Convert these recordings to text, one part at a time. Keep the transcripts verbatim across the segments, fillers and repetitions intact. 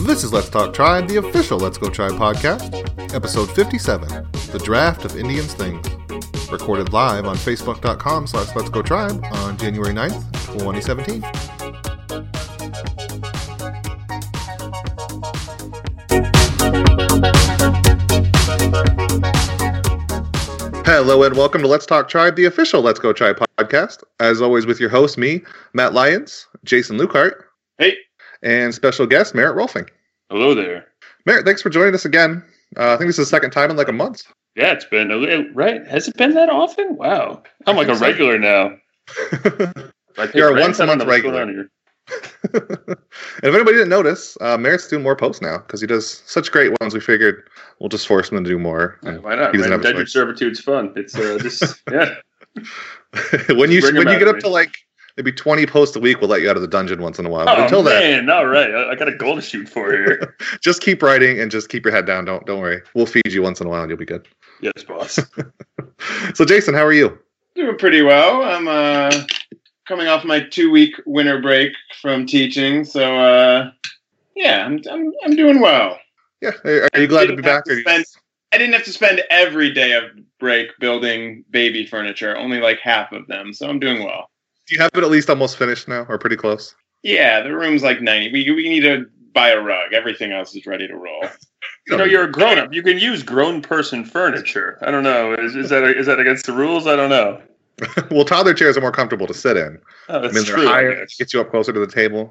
This is Let's Talk Tribe, the official Let's Go Tribe podcast, episode fifty-seven, The Draft of Indians Things, recorded live on facebook.com slash Let's Go Tribe on January ninth, twenty seventeen. Hello and welcome to Let's Talk Tribe, the official Let's Go Tribe podcast. As always with your host, me, Matt Lyons, Jason Lukehart. Hey. And special guest, Merritt Rolfing. Hello there. Merritt, thanks for joining us again. Uh, I think this is the second time in like a month. Yeah, it's been, a, right? Has it been that often? Wow. I'm like a regular now. You're a once a month regular. And if anybody didn't notice, uh, Merritt's doing more posts now because he does such great ones. We figured we'll just force him to do more. Why not? Right? Indentured servitude's fun. It's uh, just, yeah. when you when you get up to like maybe twenty posts a week, we'll let you out of the dungeon once in a while. But oh, until man. then, all right. I, I got a goal to shoot for here. Just keep writing and just keep your head down. Don't don't worry. We'll feed you once in a while and you'll be good. Yes, boss. So, Jason, how are you? Doing pretty well. I'm uh, coming off my two-week winter break from teaching, so uh, yeah, I'm, I'm I'm doing well. Yeah, are, are you glad to be back? To or spend, you... I didn't have to spend every day of break building baby furniture. Only like half of them, so I'm doing well. Do you have it at least almost finished now, or pretty close? Yeah, the room's like ninety. We we need to buy a rug. Everything else is ready to roll. You know, you're a grown up. You can use grown person furniture. I don't know. Is, is that is that against the rules? I don't know. Well, toddler chairs are more comfortable to sit in. Oh, that's I mean, they're true. higher, get you up closer to the table.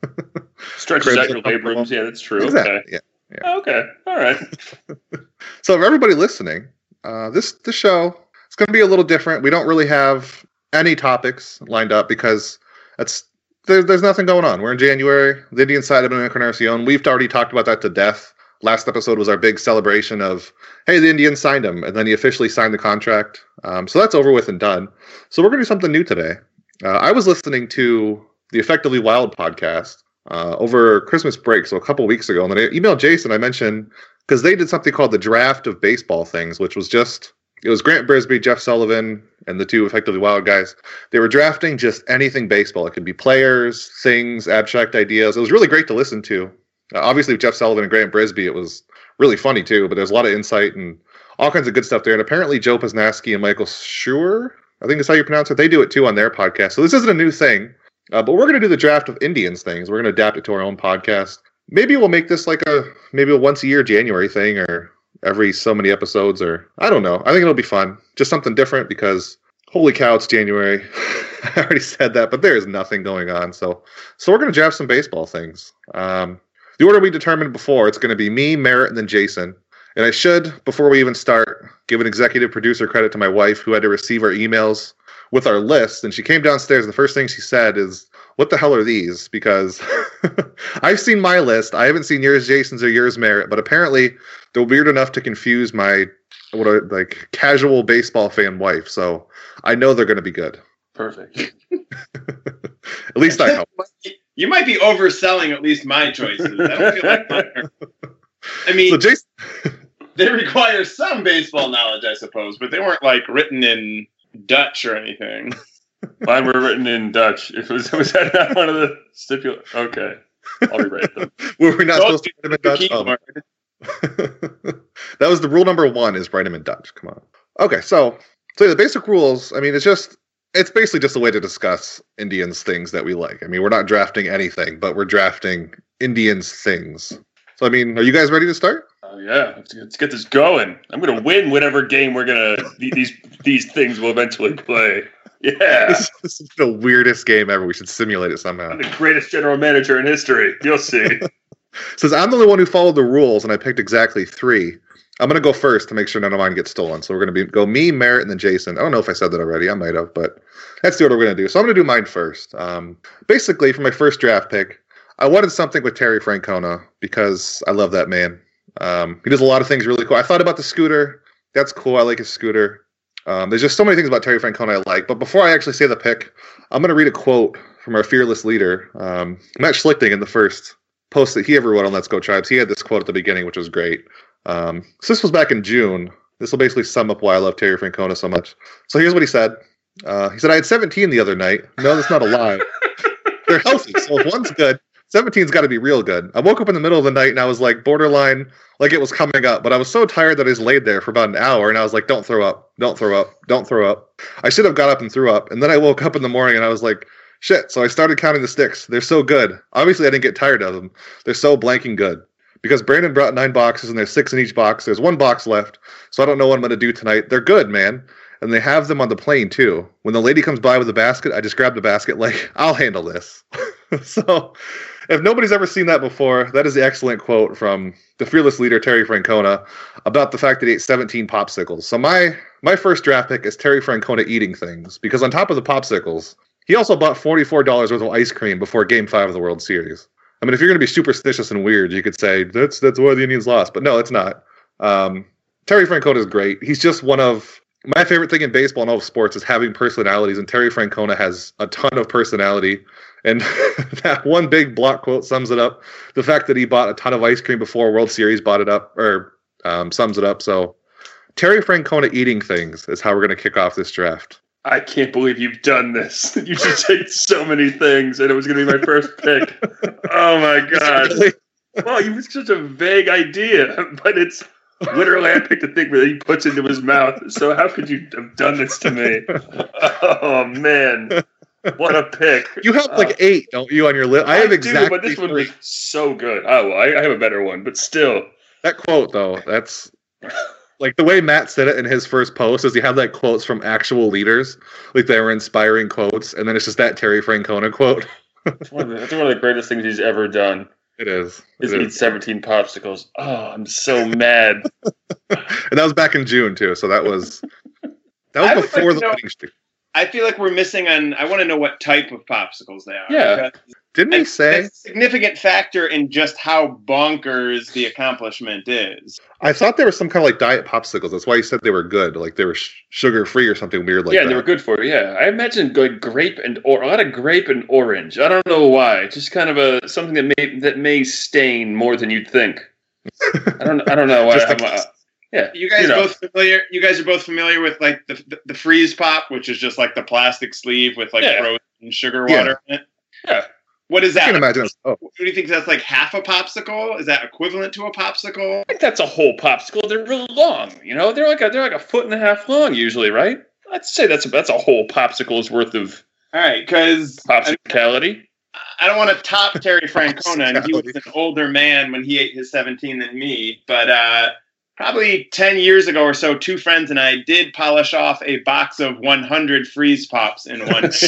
Stretches out your labor rooms. Yeah, that's true. Exactly. Okay. Yeah. yeah. Okay. All right. So, for everybody listening, uh, this this show it's going to be a little different. We don't really have any topics lined up because it's there, there's nothing going on. We're in January. The Indian side of Encarnacion. We've already talked about that to death. Last episode was our big celebration of, hey, the Indians signed him, and then he officially signed the contract. Um, so that's over with and done. So we're going to do something new today. Uh, I was listening to the Effectively Wild podcast uh, over Christmas break, so a couple weeks ago, and then I emailed Jason. I mentioned, because they did something called the Draft of Baseball Things, which was just, it was Grant Brisbee, Jeff Sullivan, and the two Effectively Wild guys. They were drafting just anything baseball. It could be players, things, abstract ideas. It was really great to listen to. Uh, obviously, with Jeff Sullivan and Grant Brisbee, it was really funny, too. But there's a lot of insight and all kinds of good stuff there. And apparently, Joe Posnanski and Michael Schur, I think that's how you pronounce it, they do it, too, on their podcast. So this isn't a new thing. Uh, but we're going to do the Draft of Indians things. We're going to adapt it to our own podcast. Maybe we'll make this like a maybe a once-a-year January thing or every so many episodes. Or I don't know. I think it'll be fun. Just something different because, holy cow, it's January. I already said that, but there is nothing going on. So, so we're going to draft some baseball things. Um... The order we determined before, it's going to be me, Merritt, and then Jason. And I should, before we even start, give an executive producer credit to my wife who had to receive our emails with our list. And she came downstairs, and the first thing she said is, what the hell are these? Because I've seen my list. I haven't seen yours, Jason's, or yours, Merritt. But apparently, they're weird enough to confuse my what a, like casual baseball fan wife. So I know they're going to be good. Perfect. At least I hope. You might be overselling at least my choices. I don't feel like mine. I mean, so Jason, they require some baseball knowledge, I suppose, but they weren't like written in Dutch or anything. Mine were written in Dutch. If it was, was that not one of the stipul? Okay, I'll rewrite them. Were we not supposed to write them in Dutch? Oh. That was the rule number one: is write them in Dutch. Come on. Okay, so so the basic rules. I mean, it's just. It's basically just a way to discuss Indians things that we like. I mean, we're not drafting anything, but we're drafting Indians things. So, I mean, are you guys ready to start? Oh, yeah. Let's, let's get this going. I'm going to win whatever game we're going to, these these things will eventually play. Yeah. This, this is the weirdest game ever. We should simulate it somehow. I'm the greatest general manager in history. You'll see. Since I'm the only one who followed the rules and I picked exactly three, I'm going to go first to make sure none of mine get stolen. So we're going to be go me, Merritt, and then Jason. I don't know if I said that already. I might have, but that's the order we're going to do. So I'm going to do mine first. Um, basically, for my first draft pick, I wanted something with Terry Francona because I love that man. Um, he does a lot of things really cool. I thought about the scooter. That's cool. I like his scooter. Um, there's just so many things about Terry Francona I like. But before I actually say the pick, I'm going to read a quote from our fearless leader, um, Matt Schlichting, in the first post that he ever wrote on Let's Go Tribes. He had this quote at the beginning, which was great. Um, so this was back in June. This will basically sum up why I love Terry Francona so much. So here's what he said. Uh, he said, I had seventeen the other night. No, that's not a lie. They're healthy, so if one's good, seventeen's got to be real good. I woke up in the middle of the night and I was like borderline, like it was coming up, but I was so tired that I just laid there for about an hour and I was like, don't throw up, don't throw up, don't throw up. I should have got up and threw up. And then I woke up in the morning and I was like, shit. So I started counting the sticks. They're so good. Obviously, I didn't get tired of them. They're so blanking good. Because Brandon brought nine boxes and there's six in each box. There's one box left. So I don't know what I'm going to do tonight. They're good, man. And they have them on the plane, too. When the lady comes by with the basket, I just grab the basket like, I'll handle this. So if nobody's ever seen that before, that is the excellent quote from the fearless leader, Terry Francona, about the fact that he ate seventeen popsicles. So my my first draft pick is Terry Francona eating things. Because on top of the popsicles, he also bought forty-four dollars worth of ice cream before Game five of the World Series. I mean, if you're going to be superstitious and weird, you could say, that's that's why the Indians lost. But no, it's not. Um, Terry Francona is great. He's just one of... My favorite thing in baseball and all of sports is having personalities, and Terry Francona has a ton of personality. And that one big block quote sums it up. The fact that he bought a ton of ice cream before World Series bought it up, or um, sums it up. So Terry Francona eating things is how we're going to kick off this draft. I can't believe you've done this. You just take so many things, and it was going to be my first pick. Oh, my God. Really? Well, you have such a vague idea, but it's literally I picked a thing that he puts into his mouth. So how could you have done this to me? Oh, man. What a pick. You have like uh, eight, don't you, on your list? I have I exactly do, but this one was so good. Oh, well, I, I have a better one, but still. That quote, though, that's... Like, the way Matt said it in his first post is he had, like, quotes from actual leaders. Like, they were inspiring quotes, and then it's just that Terry Francona quote. It's one, of the, it's one of the greatest things he's ever done. It is. Is it eat is. seventeen popsicles. Oh, I'm so mad. And that was back in June, too, so that was... That was I would before like the to know- winning streak. I feel like we're missing on. I want to know what type of popsicles they are. Yeah. because Didn't he that's- say? that's a significant factor in just how bonkers the accomplishment is. I thought they were some kind of, like, diet popsicles. That's why he said they were good. Like, they were sh- sugar-free or something weird like yeah, that. they were good for you. Yeah, I imagine good grape and or a lot of grape and orange. I don't know why. Just kind of a something that may that may stain more than you'd think. I don't. I don't know why. Just I'm, like- uh, yeah, You guys you know. both familiar? You guys are both familiar with like the the, the freeze pop, which is just like the plastic sleeve with like Yeah. frozen sugar Yeah. water in it. Yeah. What is I that? can imagine. Oh, What do you think? That's like half a popsicle? Is that equivalent to a popsicle? I think that's a whole popsicle. They're really long. You know, they're like a they're like a foot and a half long usually, right? I'd say that's a, that's a whole popsicle's worth of All right, because I, popsicality. I don't want to top Terry Francona, and he was an older man when he ate his seventeen than me, but uh, probably ten years ago or so, two friends and I did polish off a box of one hundred freeze pops in one day.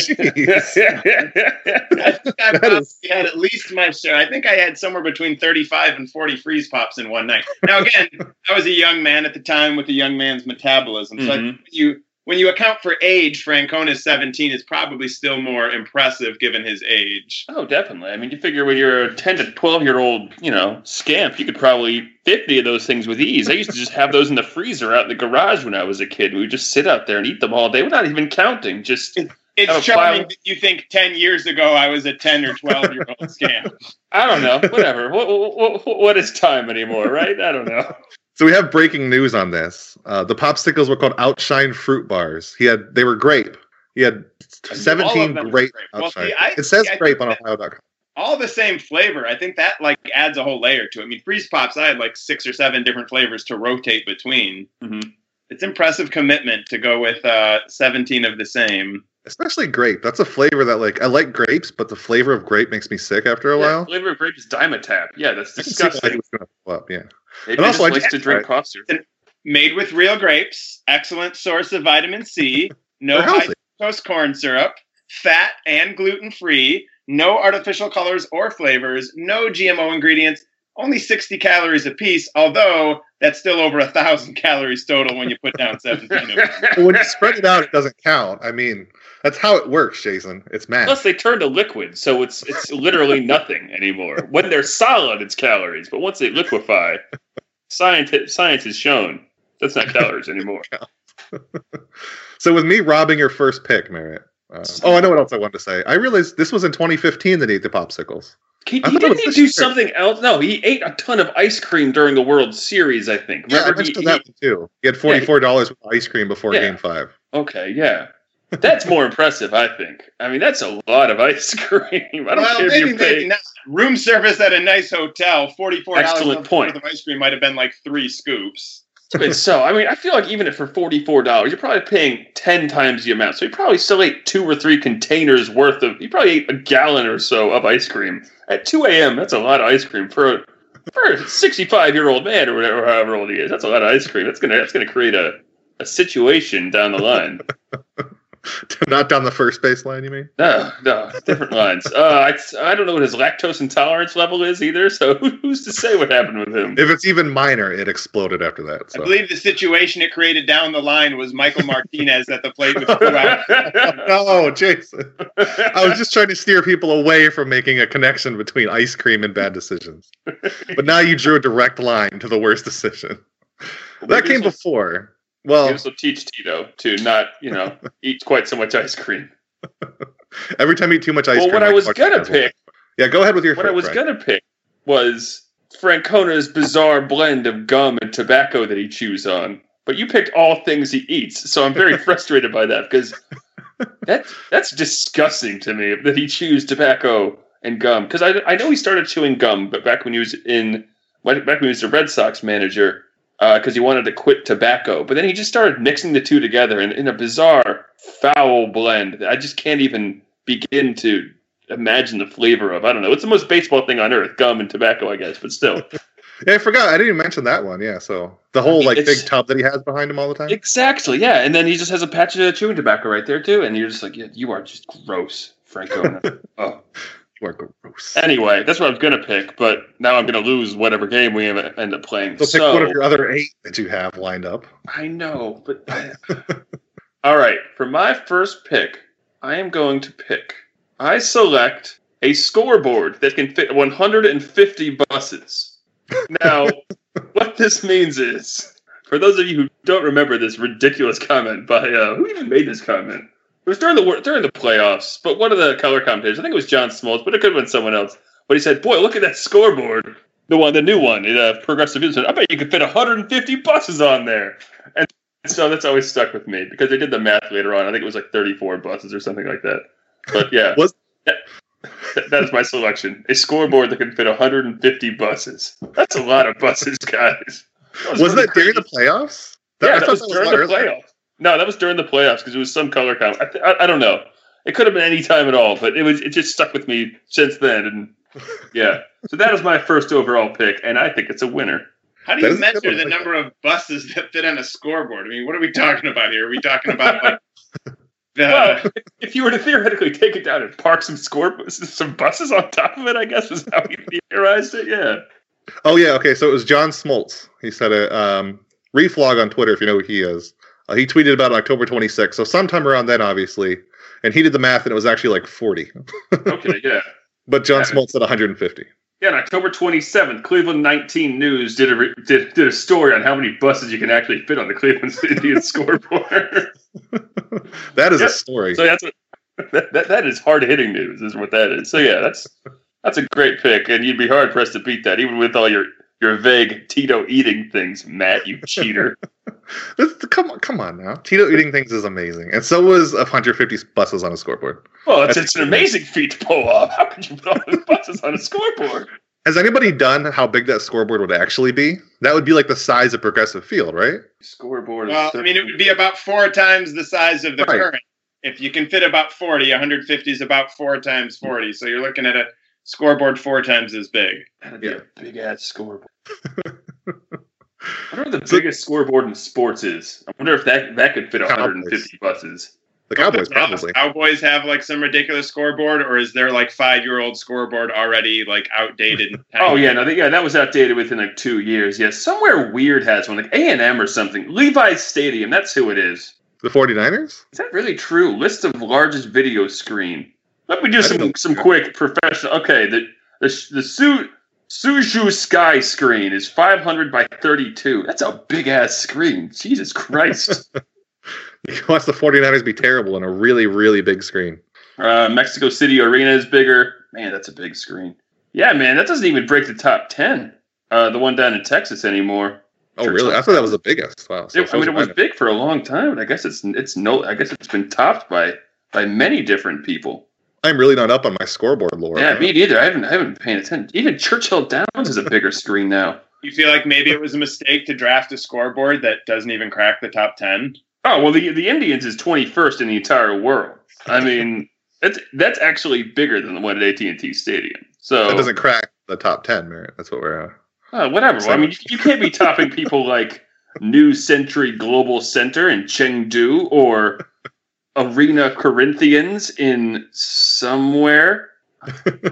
jeez. I think I That probably is- had at least my share. I think I had somewhere between thirty-five and forty freeze pops in one night. Now, again, I was a young man at the time with a young man's metabolism. So I Mhm. think you, when you account for age, Francona's seventeen is probably still more impressive given his age. Oh, definitely. I mean, you figure when you're a ten to twelve year old, you know, scamp, you could probably eat fifty of those things with ease. I used to just have those in the freezer out in the garage when I was a kid. We would just sit out there and eat them all day without even counting. Just, It's Have a charming pile- that you think ten years ago I was a ten or twelve year old scamp. I don't know, whatever. what, what, what, what is time anymore, right? I don't know. So we have breaking news on this. Uh, the popsicles were called Outshine Fruit Bars. He had they were grape. He had All seventeen of them are grape. grape. Well, Outshine. see, I- it says see, I grape on think Ohio dot com. All the same flavor. I think that like adds a whole layer to it. I mean, freeze pops, I had like six or seven different flavors to rotate between. Mm-hmm. It's impressive commitment to go with uh, seventeen of the same. Especially grape. That's a flavor that like I like grapes, but the flavor of grape makes me sick after a Yeah, while. flavor of grape is Dimetapp. Yeah, that's I can see why he disgusting. was gonna pull up, yeah. Maybe And he also, just I likes did to drink try- cough syrup. Made with real grapes, excellent source of vitamin C, no They're high healthy. fructose corn syrup, fat and gluten free, no artificial colors or flavors, no G M O ingredients, only sixty calories a piece, although that's still over a thousand calories total when you put down seventeen of them. Well, when you spread it out, it doesn't count. I mean, that's how it works, Jason. It's math. Plus, they turn to liquid, so it's it's literally nothing anymore. When they're solid, it's calories, but once they liquefy, science science has shown that's not calories anymore. So with me robbing your first pick, Merritt. Uh, oh, I know what else I wanted to say. I realized this was in twenty fifteen that he ate the popsicles. He, I he thought it didn't was he this do year. something else? No, he ate a ton of ice cream during the World Series, I think. Yeah, I Remember, he, mentioned that he- one too. He had forty-four dollars with ice cream before Yeah. Game Five. okay, yeah. That's more impressive, I think. I mean, that's a lot of ice cream. I don't well, care if maybe, you're maybe paying. not. Room service at a nice hotel, forty-four dollars Excellent point. worth of ice cream might have been like three scoops. But so, I mean, I feel like even if for forty-four dollars, you're probably paying ten times the amount. So you probably still ate two or three containers worth of, you probably ate a gallon or so of ice cream. At two a.m., that's a lot of ice cream for a, for a sixty-five-year-old man or whatever, however old he is. That's a lot of ice cream. That's going to that's gonna create a, a situation down the line. Not down the first base line, you mean? No, no, different lines. Uh, I, I don't know what his lactose intolerance level is either, so who's to say what happened with him? If it's even minor, it exploded after that. So. I believe the situation it created down the line was Michael Martinez at the plate with two outs. No, Jason. I was just trying to steer people away from making a connection between ice cream and bad decisions. But now you drew a direct line to the worst decision. Well, that came before. Well, this will teach Tito to not, you know, eat quite so much ice cream. Every time you eat too much ice well, cream. Well, what I was gonna pick. Yeah, go ahead with your. What I was Frank. gonna pick was Francona's bizarre blend of gum and tobacco that he chews on. But you picked all things he eats, so I'm very frustrated by that because that that's disgusting to me that he chews tobacco and gum. Because I I know he started chewing gum, but back when he was in back when he was the Red Sox manager. Because uh, he wanted to quit tobacco. But then he just started mixing the two together in, in a bizarre, foul blend that I just can't even begin to imagine the flavor of. I don't know. It's the most baseball thing on earth, gum and tobacco, I guess, but still. Yeah, I forgot. I didn't even mention that one. Yeah, so the whole like big tub that he has behind him all the time? Exactly, yeah. And then he just has a patch of chewing tobacco right there, too. And you're just like, yeah, you are just gross, Franco. Oh. You are gross. Anyway, that's what I was going to pick, but now I'm going to lose whatever game we end up playing. So pick so, one of your other eight that you have lined up. I know, but... I... All right, for my first pick, I am going to pick... I select a scoreboard that can fit one hundred fifty buses. Now, what this means is, for those of you who don't remember this ridiculous comment by... Uh, who even made this comment? It was during the during the playoffs, but one of the color commentators, I think it was John Smoltz, but it could have been someone else. But he said, "Boy, look at that scoreboard, the one, the new one, it, uh, Progressive News. I bet you could fit one hundred fifty buses on there." And so that's always stuck with me because they did the math later on. I think it was like thirty-four buses or something like that. But yeah, was that, that is my selection: a scoreboard that can fit one hundred fifty buses. That's a lot of buses, guys. That was Wasn't that crazy. during the playoffs? That, yeah, that was, was during the earlier. playoffs. No, that was during the playoffs because it was some color comment. I, th- I, I don't know. It could have been any time at all, but it was it just stuck with me since then. And yeah, so that is my first overall pick, and I think it's a winner. How do you measure the number of buses that fit on a scoreboard? I mean, what are we talking about here? Are we talking about like the? Well, if you were to theoretically take it down and park some scoreboards, some buses on top of it, I guess was how you theorized it. Yeah. Oh yeah. Okay. So it was John Smoltz. He said it. Um, Reflog on Twitter, if you know who he is. Uh, he tweeted about it on October twenty-sixth, so sometime around then, obviously. And he did the math, and it was actually like forty. Okay, yeah. But John yeah, Smoltz said one hundred fifty. Yeah, on October twenty-seventh, Cleveland nineteen News did a re- did did a story on how many buses you can actually fit on the Cleveland Indians scoreboard. That is yep. a story. So that's what, that, that that is hard hitting news, is what that is. So yeah, that's that's a great pick, and you'd be hard pressed to beat that, even with all your. Your vague Tito eating things, Matt, you cheater. come on, come on now. Tito eating things is amazing. And so was one hundred fifty buses on a scoreboard. Well, it's, it's an amazing feat to pull off. How could you put all those buses on a scoreboard? Has anybody done how big that scoreboard would actually be? That would be like the size of Progressive Field, right? Scoreboard. Well, I mean, it would be about four times the size of the right. current. If you can fit about forty, one hundred fifty is about four times forty. So you're looking at a scoreboard four times as big. That'd be yeah. a big ass scoreboard. I wonder what the so, biggest scoreboard in sports is. I wonder if that that could fit one hundred fifty Cowboys. Buses. The Cowboys probably. Cowboys have like some ridiculous scoreboard, or is there like five year old scoreboard already like outdated? Oh yeah, no, they, yeah, that was outdated within like two years. Yeah, somewhere weird has one, like A and M or something. Levi's Stadium, that's who it is. The forty-niners? Is that really true? List of largest video screen. Let me do some some quick professional. Okay, the the the suit. Suju Sky screen is five hundred by thirty-two. That's a big-ass screen. Jesus Christ. He wants the forty-niners be terrible on a really, really big screen. Uh, Mexico City Arena is bigger. Man, that's a big screen. Yeah, man, that doesn't even break the top ten. Uh, the one down in Texas anymore. Oh, really? I thought that was the biggest. Wow. So it, I mean, it was big for a long time, and I guess it's it's no. I guess it's been topped by by many different people. I'm really not up on my scoreboard lore. Yeah, me neither. I haven't I haven't been paying attention. Even Churchill Downs is a bigger screen now. You feel like maybe it was a mistake to draft a scoreboard that doesn't even crack the top ten? Oh well, the the Indians is twenty-first in the entire world. I mean, that's that's actually bigger than the one at A T and T Stadium. So it doesn't crack the top ten, Merritt. That's what we're. Uh, oh, whatever. Well, I mean, you, you can't be topping people like New Century Global Center in Chengdu or Arena Corinthians in somewhere. I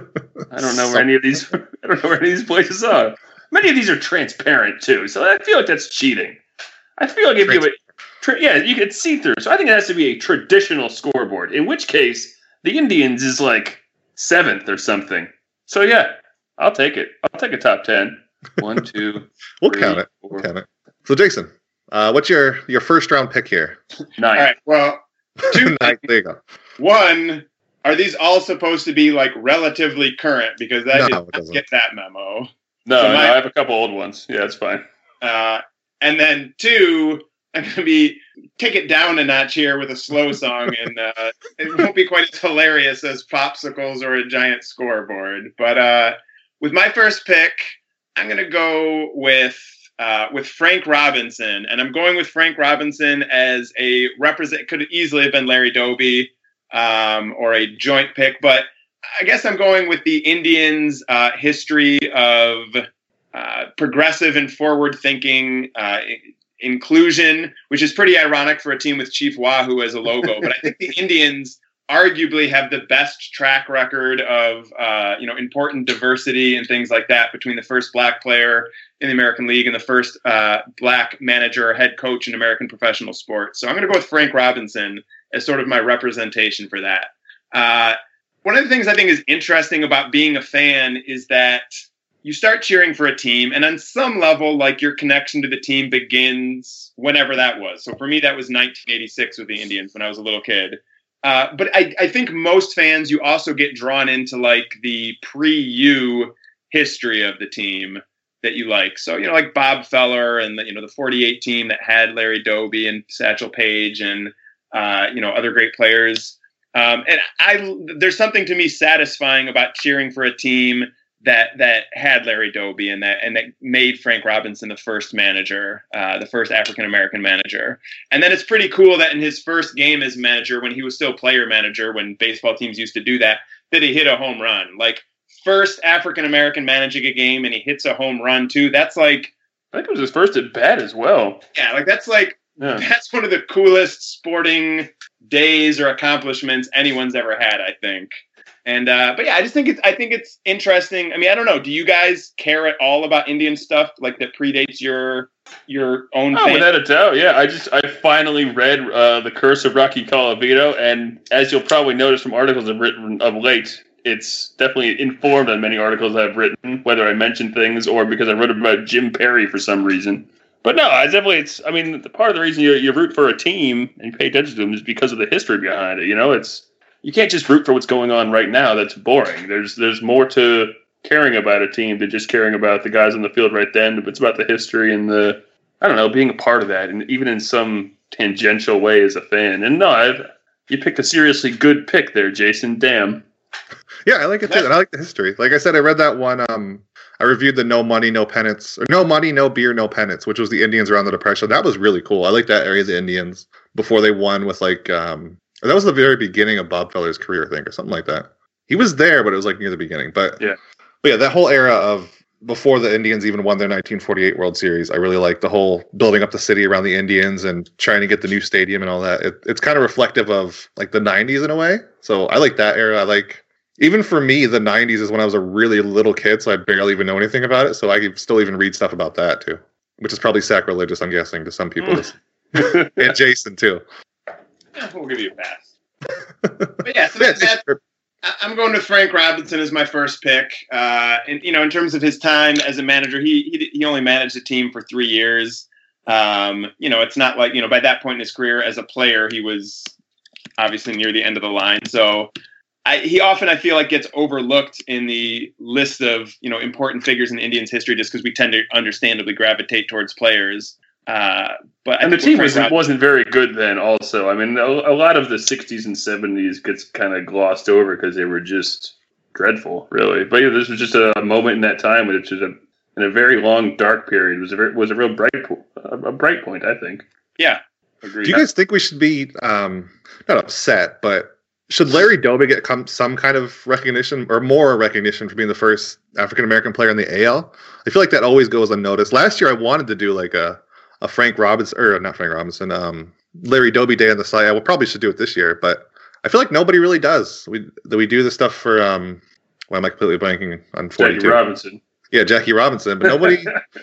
don't know where any of these. I don't know where any of these places are. Many of these are transparent too, so I feel like that's cheating. I feel like if you, tra- yeah, you could see through. So I think it has to be a traditional scoreboard. In which case, the Indians is like seventh or something. So yeah, I'll take it. I'll take a top ten. One, two. we'll three, count it. Four. We'll count it. So Jason, uh, what's your your first round pick here? Nine. All right. Well, two. Nine, there you go. One. Are these all supposed to be like relatively current? Because I No, did it not doesn't. get that memo. No, So no, my- I have a couple old ones. Yeah, it's fine. Uh, and then two, I'm going to be take it down a notch here with a slow song, and uh, it won't be quite as hilarious as popsicles or a giant scoreboard. But uh, with my first pick, I'm going to go with uh, with Frank Robinson, and I'm going with Frank Robinson as a represent. Could easily have been Larry Doby um, or a joint pick, but I guess I'm going with the Indians' uh, history of uh, progressive and forward-thinking uh, I- inclusion, which is pretty ironic for a team with Chief Wahoo as a logo. But I think the Indians arguably have the best track record of uh, you know important diversity and things like that between the first black player in the American League and the first uh, black manager or head coach in American professional sports. So I'm going to go with Frank Robinson as sort of my representation for that. Uh, One of the things I think is interesting about being a fan is that you start cheering for a team, and on some level, like your connection to the team begins whenever that was. So for me, that was nineteen eighty-six with the Indians when I was a little kid. Uh, but I, I think most fans, you also get drawn into like the pre-U history of the team that you like. So, you know, like Bob Feller and the, you know, the forty-eight team that had Larry Doby and Satchel Paige and, uh, you know, other great players. Um, and I, there's something to me satisfying about cheering for a team that that had Larry Doby and that and that made Frank Robinson the first manager, uh, the first African American manager. And then it's pretty cool that in his first game as manager, when he was still player manager, when baseball teams used to do that, that he hit a home run. Like first African American managing a game, and he hits a home run too. That's like, I think it was his first at bat as well. yeah, like that's like. Yeah. That's one of the coolest sporting days or accomplishments anyone's ever had, I think. And uh, but yeah, I just think it's I think it's interesting. I mean, I don't know. Do you guys care at all about Indian stuff like that predates your your own? Oh, fan- without a doubt, yeah. I just I finally read uh, The Curse of Rocky Colavito, and as you'll probably notice from articles I've written of late, it's definitely informed on many articles I've written, whether I mention things or because I wrote about Jim Perry for some reason. But no, I definitely, it's, I mean, the part of the reason you, you root for a team and you pay attention to them is because of the history behind it. You know, it's, you can't just root for what's going on right now. That's boring. There's, there's more to caring about a team than just caring about the guys on the field right then. It's about the history and the, I don't know, being a part of that. And even in some tangential way as a fan. And no, I've, you picked a seriously good pick there, Jason. Damn. Yeah, I like it too. And I like the history. Like I said, I read that one, um, I reviewed the No Money, No Pennants, or No Money, No Beer, No Pennants, which was the Indians around the Depression. That was really cool. I like that area of the Indians before they won with like, um, that was the very beginning of Bob Feller's career, I think, or something like that. He was there, but it was like near the beginning. But yeah, but yeah, that whole era of before the Indians even won their nineteen forty-eight World Series, I really like the whole building up the city around the Indians and trying to get the new stadium and all that. It, it's kind of reflective of like the nineties in a way. So I like that era. I like. Even for me, the nineties is when I was a really little kid, so I barely even know anything about it. So I could still even read stuff about that, too. Which is probably sacrilegious, I'm guessing, to some people. And Jason, too. Yeah, we'll give you a pass. But yeah, so that, that, I'm going with Frank Robinson as my first pick. Uh, and, you know, in terms of his time as a manager, he he, he only managed the team for three years. Um, you know, it's not like, you know, by that point in his career as a player, he was obviously near the end of the line. So I, he often, I feel like, gets overlooked in the list of, you know, important figures in Indians history just because we tend to understandably gravitate towards players. Uh, but and I the team was, Rob- wasn't very good then also. I mean, a, a lot of the sixties and seventies gets kind of glossed over because they were just dreadful, really. But yeah, this was just a moment in that time, which is a in a very long, dark period. It was a, very, was a real bright a bright point, I think. Yeah, agreed. Do you guys think we should be, um, not upset, but should Larry Doby get come, some kind of recognition or more recognition for being the first African-American player in the A L? I feel like that always goes unnoticed. Last year I wanted to do like a, a Frank Robinson, or not Frank Robinson, um, Larry Doby Day on the site. I will probably should do it this year, but I feel like nobody really does. We we do the stuff for, um, why am I completely blanking on forty-two? Jackie Robinson. Yeah, Jackie Robinson, but nobody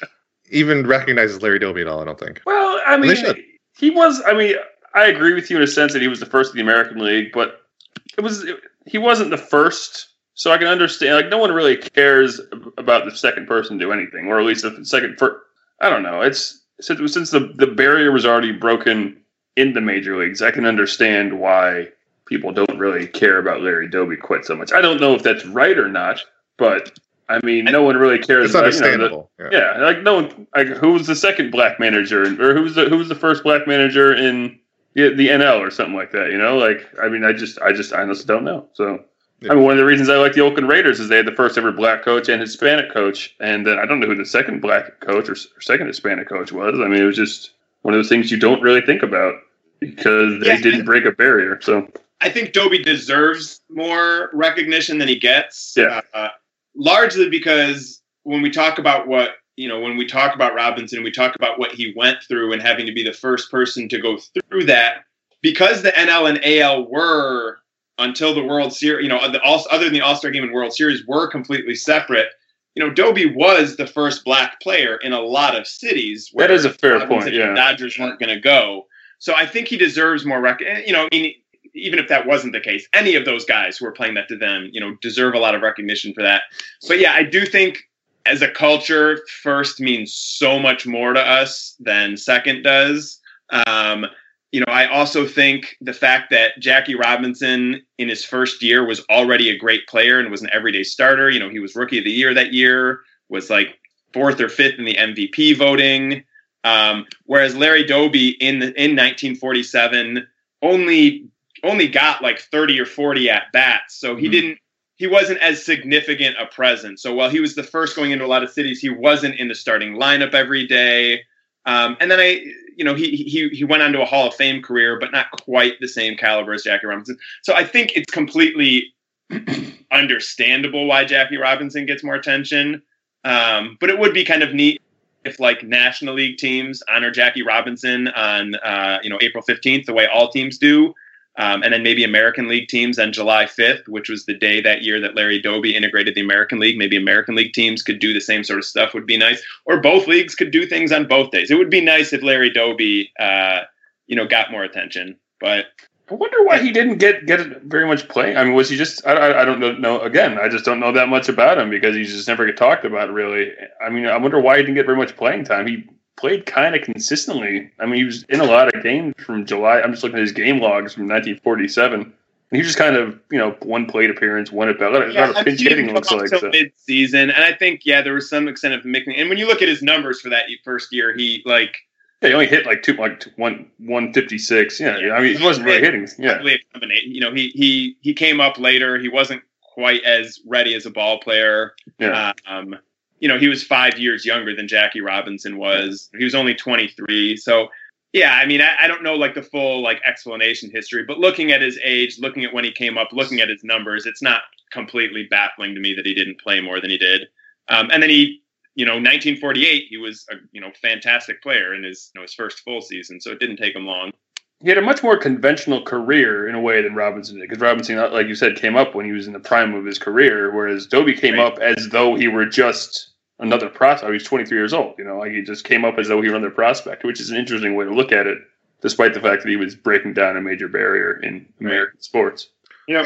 even recognizes Larry Doby at all, I don't think. Well, I mean, he was, I mean, I agree with you in a sense that he was the first in the American League, but it was it, he wasn't the first, so I can understand. Like, no one really cares about the second person to do anything, or at least the second. For I don't know. It's since since the the barrier was already broken in the major leagues. I can understand why people don't really care about Larry Doby quite so much. I don't know if that's right or not, but I mean, no one really cares. It's about, understandable. You know, the, yeah. yeah, like no one. Like, who was the second black manager, or who was the who was the first black manager in the, the N L or something like that? You know, like I mean, I just, I just, I honestly don't know. So, yeah. I mean, one of the reasons I like the Oakland Raiders is they had the first ever black coach and Hispanic coach, and then I don't know who the second black coach or, or second Hispanic coach was. I mean, it was just one of those things you don't really think about because they yeah, didn't break a barrier. So, I think Doby deserves more recognition than he gets. Yeah. Uh, largely because when we talk about what, you know, when we talk about Robinson, we talk about what he went through and having to be the first person to go through that, because the N L and A L were, until the World Series, you know, the, other than the All-Star Game and World Series, were completely separate. You know, Doby was the first black player in a lot of cities. Where that is a fair Robinson point, yeah. and Dodgers weren't going to go. So I think he deserves more recognition. You know, I mean, even if that wasn't the case, any of those guys who are playing that to them, you know, deserve a lot of recognition for that. But yeah, I do think as a culture, first means so much more to us than second does. Um, you know, I also think the fact that Jackie Robinson in his first year was already a great player and was an everyday starter. You know, he was Rookie of the Year that year, was like fourth or fifth in the M V P voting. Um, whereas Larry Doby in the, in nineteen forty-seven only only got like thirty or forty at bats. So he mm-hmm. didn't, he wasn't as significant a presence. So while he was the first going into a lot of cities, he wasn't in the starting lineup every day. Um, and then I, you know, he, he, he went on to a Hall of Fame career, but not quite the same caliber as Jackie Robinson. So I think it's completely understandable why Jackie Robinson gets more attention. Um, but it would be kind of neat if like National League teams honor Jackie Robinson on, uh, you know, April fifteenth, the way all teams do. Um, and then maybe American League teams on July fifth, which was the day that year that Larry Doby integrated the American League. Maybe American League teams could do the same sort of stuff, would be nice. Or both leagues could do things on both days. It would be nice if Larry Doby, uh, you know, got more attention. But I wonder why he didn't get, get very much playing. I mean, was he just, I, I, I don't know, know, again, I just don't know that much about him because he just never get talked about really. I mean, I wonder why he didn't get very much playing time. He played kind of consistently. I mean, he was in a lot of games from July. I'm just looking at his game logs from nineteen forty-seven. And he just kind of, you know, one plate appearance, one at bat. A lot of, yeah, lot of pinch hitting looks like. So. Mid-season, and I think, yeah, there was some extent of mixing. And when you look at his numbers for that first year, he like yeah, he only hit like two, like one, one fifty six. Yeah, yeah, I mean, he wasn't really hitting. Yeah, you know, he he he came up later. He wasn't quite as ready as a ball player. Yeah. Um, you know, he was five years younger than Jackie Robinson was. He was only twenty-three. So, yeah, I mean, I, I don't know like the full like explanation history, but looking at his age, looking at when he came up, looking at his numbers, it's not completely baffling to me that he didn't play more than he did. Um, and then he, you know, nineteen forty-eight, he was a you know fantastic player in his you know his first full season, so it didn't take him long. He had a much more conventional career in a way than Robinson did, because Robinson, like you said, came up when he was in the prime of his career, whereas Doby came right. up as though he were just another prospect. He was twenty-three years old. You know, like he just came up as though he were another prospect, which is an interesting way to look at it, despite the fact that he was breaking down a major barrier in American right. sports. Yep. Yeah.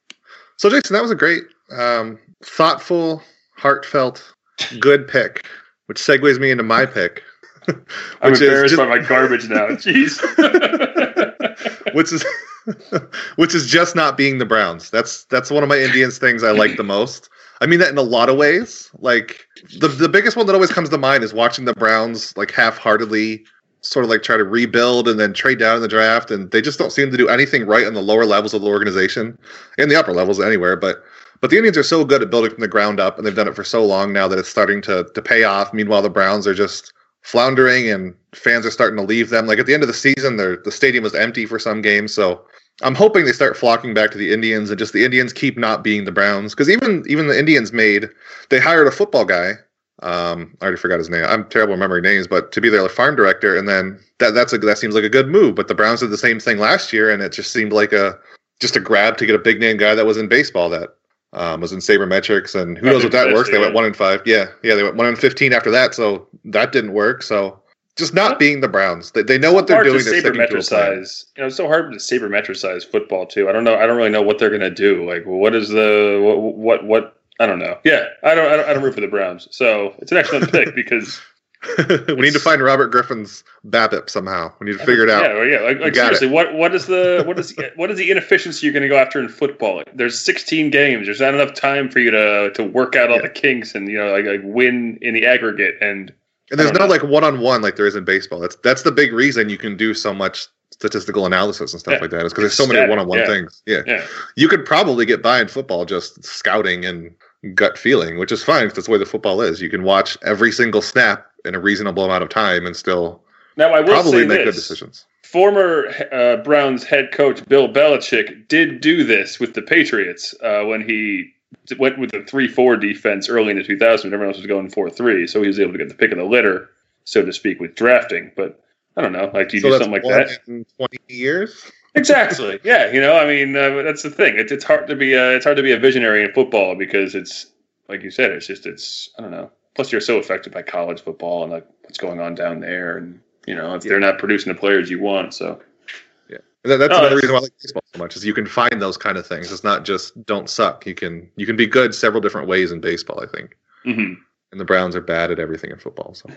So, Jason, that was a great, um, thoughtful, heartfelt, good pick, which segues me into my pick. I'm Which is embarrassed just- by my garbage now. Jeez. which is which is just not being the Browns. That's that's one of my Indians things I like the most. I mean that in a lot of ways. Like the the biggest one that always comes to mind is watching the Browns like half-heartedly sort of like try to rebuild and then trade down in the draft, and they just don't seem to do anything right in the lower levels of the organization, in the upper levels anywhere. But but the Indians are so good at building from the ground up, and they've done it for so long now that it's starting to to pay off. Meanwhile, the Browns are just floundering, and fans are starting to leave them. Like at the end of the season, the the stadium was empty for some games, so I'm hoping they start flocking back to the Indians, and just the Indians keep not being the Browns. Because even even the Indians made they hired a football guy. Um, I already forgot his name. I'm terrible at remembering names, but to be their farm director, and then that that's a that seems like a good move. But the Browns did the same thing last year, and it just seemed like a just a grab to get a big name guy that was in baseball that um, was in sabermetrics, and who knows if that works. They went one and five. Yeah, yeah, they went one and fifteen after that, so that didn't work. So just not being the Browns, they they know what they're doing. They're sticking to a plan. Sabermetricize, you know, it's so hard to sabermetricize football too. I don't know. I don't really know what they're going to do. Like, what is the what what what? I don't know. Yeah, I don't. I don't, I don't root for the Browns, so it's an excellent pick because we need to find Robert Griffin's BABIP somehow. We need to figure it out. Yeah, well, yeah. Like, like seriously, it. what what is the what is what is the inefficiency you're going to go after in football? There's sixteen games. There's not enough time for you to to work out all yeah. the kinks and you know like, like win in the aggregate. And and there's no know. like one on one like there is in baseball. That's that's the big reason you can do so much statistical analysis and stuff yeah. like that. Is because there's so many one on one things. Yeah. yeah, you could probably get by in football just scouting and gut feeling, which is fine because that's the way the football is. You can watch every single snap in a reasonable amount of time and still now I will probably say make this. good decisions. Former uh, Browns head coach Bill Belichick did do this with the Patriots uh, when he went with the three four defense early in the two thousands when everyone else was going four three, so he was able to get the pick of the litter, so to speak, with drafting. But I don't know, like do you so do something like that in twenty years? Exactly. Yeah, you know, I mean, uh, that's the thing. It's it's hard to be a, it's hard to be a visionary in football because it's like you said, it's just it's I don't know. Plus, you're so affected by college football and like what's going on down there, and you know if yeah. they're not producing the players you want, so yeah, that, that's oh, another that's, reason why I like baseball so much is you can find those kind of things. It's not just don't suck. You can you can be good several different ways in baseball. I think. Mm-hmm. And the Browns are bad at everything in football. So.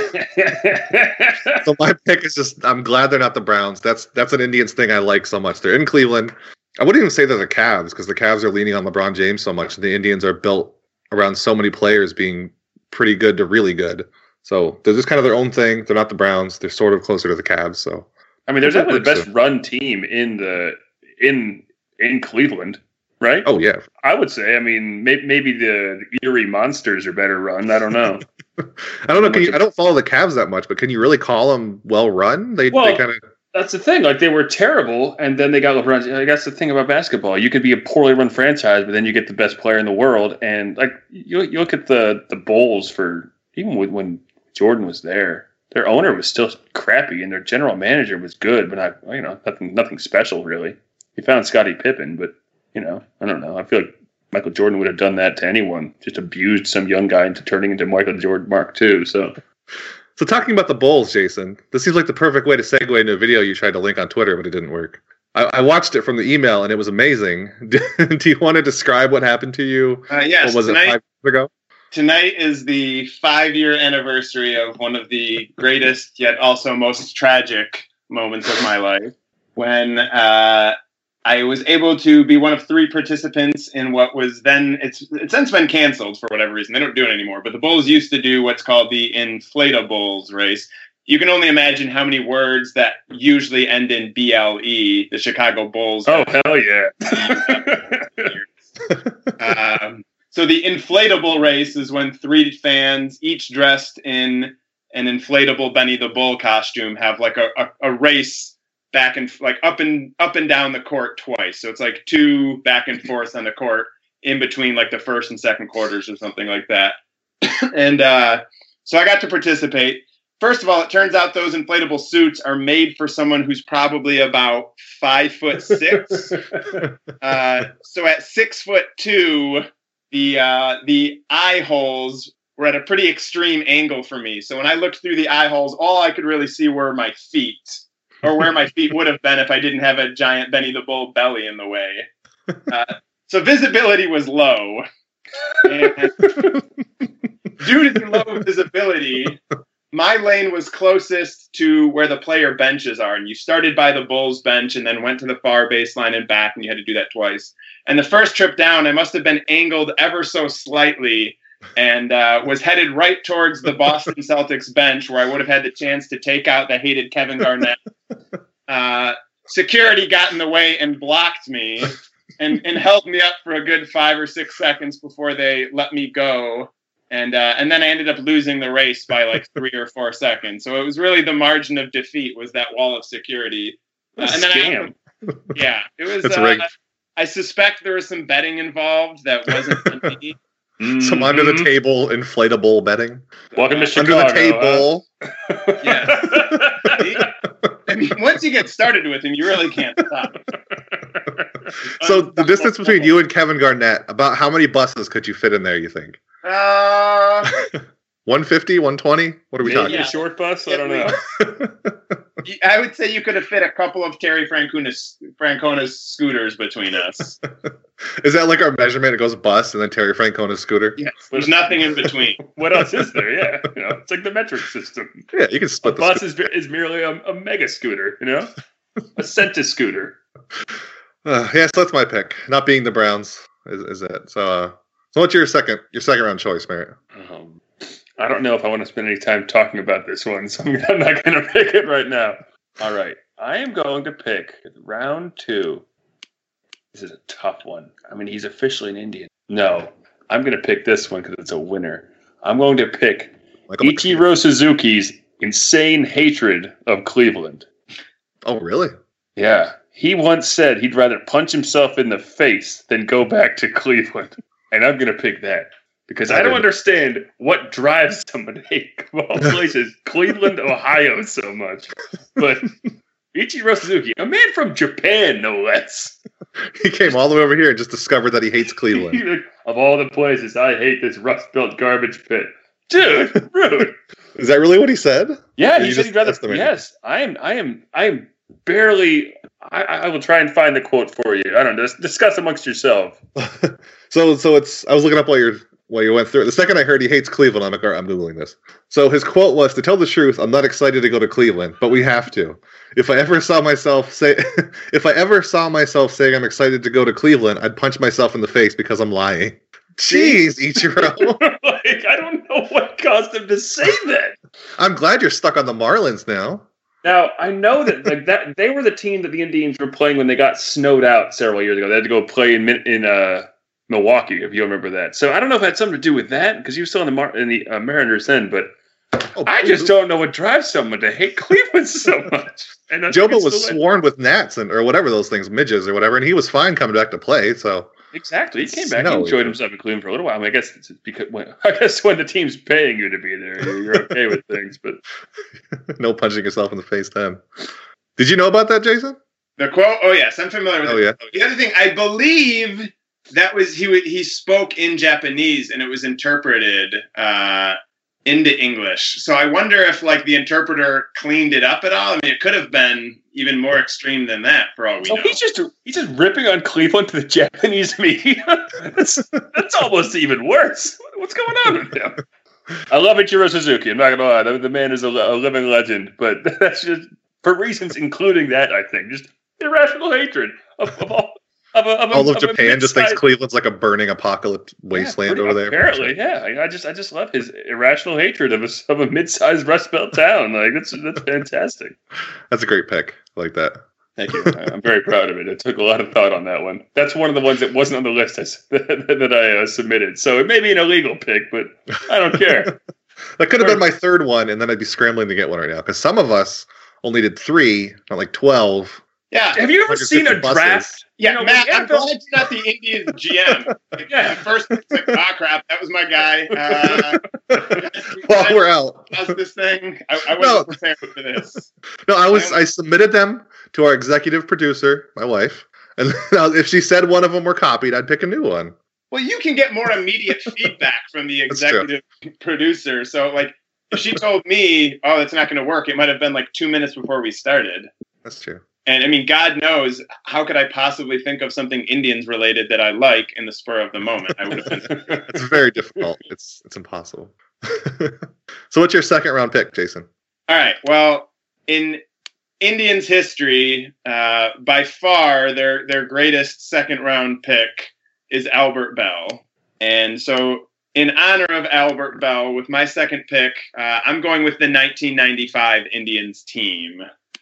so my pick is just I'm glad they're not the Browns. That's that's an Indians thing I like so much. They're in Cleveland. I wouldn't even say they're the Cavs because the Cavs are leaning on LeBron James so much. And the Indians are built around so many players being pretty good to really good. So they're just kind of their own thing. They're not the Browns. They're sort of closer to the Cavs. So I mean, they're definitely the best run team in the in in Cleveland. Right? Oh, yeah. I would say. I mean, maybe, maybe the, the Erie Monsters are better run. I don't know. I don't know. Can you, I don't follow the Cavs that much, but can you really call them well run? They, well, they kind of. That's the thing. Like they were terrible, and then they got LeBron. Like, that's the thing about basketball. You could be a poorly run franchise, but then you get the best player in the world. And like you, you look at the the Bulls for even with, when Jordan was there, their owner was still crappy, and their general manager was good, but not you know nothing nothing special really. He found Scottie Pippen, but. You know, I don't know. I feel like Michael Jordan would have done that to anyone. Just abused some young guy into turning into Michael Jordan Mark two. So, so talking about the Bulls, Jason, this seems like the perfect way to segue into a video you tried to link on Twitter, but it didn't work. I, I watched it from the email, and it was amazing. Do you want to describe what happened to you? Uh, yes. What was tonight, it, five years ago? Tonight is the five-year anniversary of one of the greatest yet also most tragic moments of my life. When... Uh, I was able to be one of three participants in what was then, it's, it's since been canceled for whatever reason. They don't do it anymore. But the Bulls used to do what's called the Inflatables race. You can only imagine how many words that usually end in B L E, the Chicago Bulls. Oh, hell yeah. um, so the inflatable race is when three fans, each dressed in an inflatable Benny the Bull costume, have like a, a, a race back and like up and up and down the court twice. So it's like two back and forth on the court in between like the first and second quarters or something like that. and uh, so I got to participate. First of all, it turns out those inflatable suits are made for someone who's probably about five foot six. uh, so at six foot two, the uh, the eye holes were at a pretty extreme angle for me. So when I looked through the eye holes, all I could really see were my feet. Or where my feet would have been if I didn't have a giant Benny the Bull belly in the way. Uh, so visibility was low. And due to the low visibility, my my lane was closest to where the player benches are. And you started by the Bulls bench and then went to the far baseline and back, and you had to do that twice. And the first trip down, I must have been angled ever so slightly and uh, was headed right towards the Boston Celtics bench, where I would have had the chance to take out the hated Kevin Garnett. Uh, security got in the way and blocked me and, and held me up for a good five or six seconds before they let me go. And uh, and then I ended up losing the race by like three or four seconds. So it was really the margin of defeat was that wall of security. Uh, and then Scam. I, yeah, it was. It's Uh, rigged. I suspect there was some betting involved that wasn't on me. Some under the table inflatable betting. Welcome to Under Chicago. the table. Huh? Yeah. I mean, once you get started with him, you really can't stop. So the distance between you and Kevin Garnett, about how many buses could you fit in there, you think? Uh, one fifty, one twenty? What are we Maybe talking? a short bus? I don't know. I would say you could have fit a couple of Terry Francona's, Francona's scooters between us. Is that like our measurement? It goes bus and then Terry Francona's scooter? Yes, there's nothing in between. What else is there? Yeah, you know, it's like the metric system. Yeah, you can A split the bus scooter. is, is merely a, a mega scooter, you know? A Centis scooter. Uh, yeah, so that's my pick. Not being the Browns is, is it. So, uh, so what's your second your second round choice, Merritt? Um, I don't know if I want to spend any time talking about this one, so I'm, I'm not going to pick it right now. All right. I am going to pick round two. This is a tough one. I mean, he's officially an Indian. No, I'm going to pick this one because it's a winner. I'm going to pick Michael Ichiro Suzuki's insane hatred of Cleveland. Oh, really? Yeah. He once said he'd rather punch himself in the face than go back to Cleveland. And I'm going to pick that. Because I don't understand what drives someone to hate, of all places, Cleveland, Ohio so much. But Ichiro Suzuki, a man from Japan, no less. He came all the way over here and just discovered that he hates Cleveland. Of all the places, I hate this rust-built garbage pit. Dude, rude. Is that really what he said? Yeah, Or he you said just he'd rather. estimated? Yes, I am. I am. I am barely. I, I will try and find the quote for you. I don't know. Dis- discuss amongst yourself. so, so it's. I was looking up while you're while you went through it. The second I heard he hates Cleveland, I'm like, all right, I'm googling this. So his quote was, "To tell the truth, I'm not excited to go to Cleveland, but we have to. If I ever saw myself say, if I ever saw myself saying I'm excited to go to Cleveland, I'd punch myself in the face because I'm lying." Jeez, Ichiro. Like, I don't know what caused him to say that. I'm glad you're stuck on the Marlins now. Now I know that like that they were the team that the Indians were playing when they got snowed out several years ago. They had to go play in Min- in uh, Milwaukee, if you remember that. So I don't know if it had something to do with that because he was still in the Mar- in the uh, Mariners then. But Oh, I just don't know what drives someone to hate Cleveland so much. And I think Joba it's was still- swarmed with gnats and or whatever those things, midges or whatever, and he was fine coming back to play. So Exactly. He came back. No, he enjoyed it- himself in Cleveland for a little while. I mean, I guess it's because when, I guess when the team's paying you to be there, you're, you're okay with things. But no punching yourself in the face then. Did you know about that, Jason? The quote? Oh, yes, I'm familiar with Oh, it. yeah. The other thing, I believe that was he. He spoke in Japanese and it was interpreted uh, into English. So I wonder if like the interpreter cleaned it up at all. I mean, it could have been even more extreme than that for all we so know. he's just he's just ripping on Cleveland to the Japanese media. that's that's almost even worse. What's going on with him? I love Ichiro Suzuki. I'm not gonna lie. The, the man is a, a living legend. But that's just for reasons including that. I think just irrational hatred of, of all. Of, a, of, a, All of of a Japan just thinks mid-sized- Cleveland's like a burning apocalypse wasteland Yeah, over there. Apparently, yeah. I- I just, I just love his irrational hatred of a of a mid-sized Rust Belt town. Like that's that's fantastic. That's a great pick. I like that. Thank you. I- I'm very proud of it. It took a lot of thought on that one. That's one of the ones that wasn't on the list as, that, that I uh, submitted. So it may be an illegal pick, but I don't care. That could have been my third one, and then I'd be scrambling to get one right now because some of us only did three, not like twelve. yeah, Have you ever seen a buses. draft? yeah, You know, Matt. when I'm the N F L glad you're not the Indians G M. Like, Yeah. At first, it's like, ah, crap, that was my guy. Uh, Well, we're out. How's this thing? I, I wasn't No. prepared for this. No, I was. I submitted them to our executive producer, my wife, and now if she said one of them were copied, I'd pick a new one. Well, you can get more immediate feedback from the That's true. executive producer. So, like, if she told me, "Oh, that's not going to work," it might have been like two minutes before we started. That's true. And I mean, God knows, how could I possibly think of something Indians related that I like in the spur of the moment? I would have been. It's very difficult. It's it's impossible. So what's your second round pick, Jason? All right. Well, in Indians history, uh, by far their their greatest second round pick is Albert Bell. And so in honor of Albert Bell, with my second pick, uh, I'm going with the nineteen ninety-five Indians team,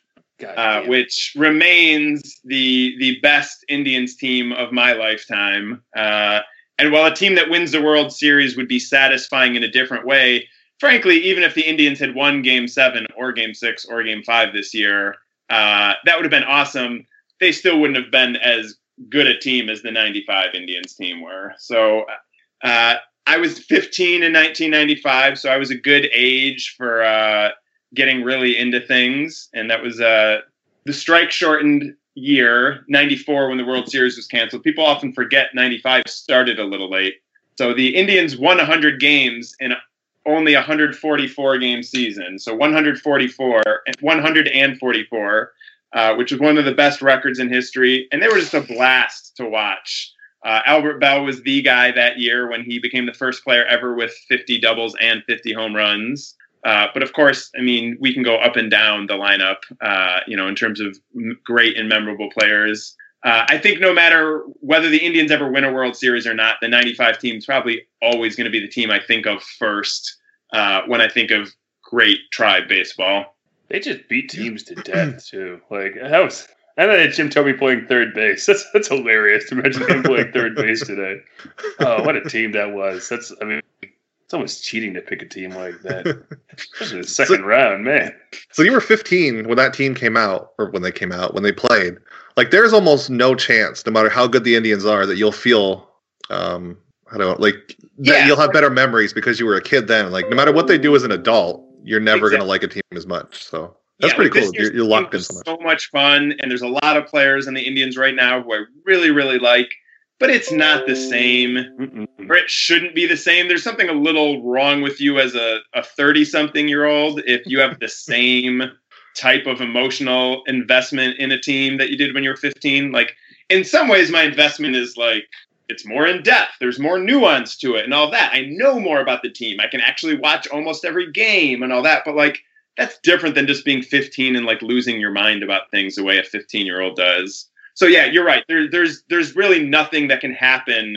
uh, which remains the the best Indians team of my lifetime. Uh, and while a team that wins the World Series would be satisfying in a different way, frankly, even if the Indians had won Game seven or Game six or Game five this year, uh, that would have been awesome. They still wouldn't have been as good a team as the ninety-five Indians team were. So uh, I was fifteen in nineteen ninety-five, so I was a good age for uh, getting really into things. And that was uh, the strike-shortened year, ninety-four, when the World Series was canceled. People often forget ninety-five started a little late. So the Indians won one hundred games in only a one hundred forty-four game season. So one hundred forty-four, one hundred forty-four, uh, which was one of the best records in history. And they were just a blast to watch. Uh, Albert Bell was the guy that year when he became the first player ever with fifty doubles and fifty home runs. Uh, but of course, I mean, we can go up and down the lineup, uh, you know, in terms of great and memorable players. Uh, I think no matter whether the Indians ever win a World Series or not, the ninety-five team is probably always going to be the team I think of first uh, when I think of great Tribe baseball. They just beat teams to death, too. Like, that was... And then Jim Thome playing third base. That's that's hilarious to imagine him playing third base today. Oh, what a team that was. That's, I mean, it's almost cheating to pick a team like that. Especially the second so, round, man. So you were fifteen when that team came out, or when they came out, when they played. Like, there's almost no chance, no matter how good the Indians are, that you'll feel, um, I don't know, like, that yeah. you'll have better memories because you were a kid then. Like, no matter what they do as an adult, you're never exactly. going to like a team as much. So that's yeah, pretty cool. You're, you're locked in so much. So much fun, and there's a lot of players in the Indians right now who I really, really like, but it's not the same, Mm-mm. or it shouldn't be the same. There's something a little wrong with you as a thirty-something-year-old if you have the same type of emotional investment in a team that you did when you were fifteen. Like, in some ways, my investment is like, it's more in depth. There's more nuance to it and all that. I know more about the team. I can actually watch almost every game and all that. But like, that's different than just being fifteen and like losing your mind about things the way a fifteen year old does. So yeah, you're right. There, there's, there's really nothing that can happen,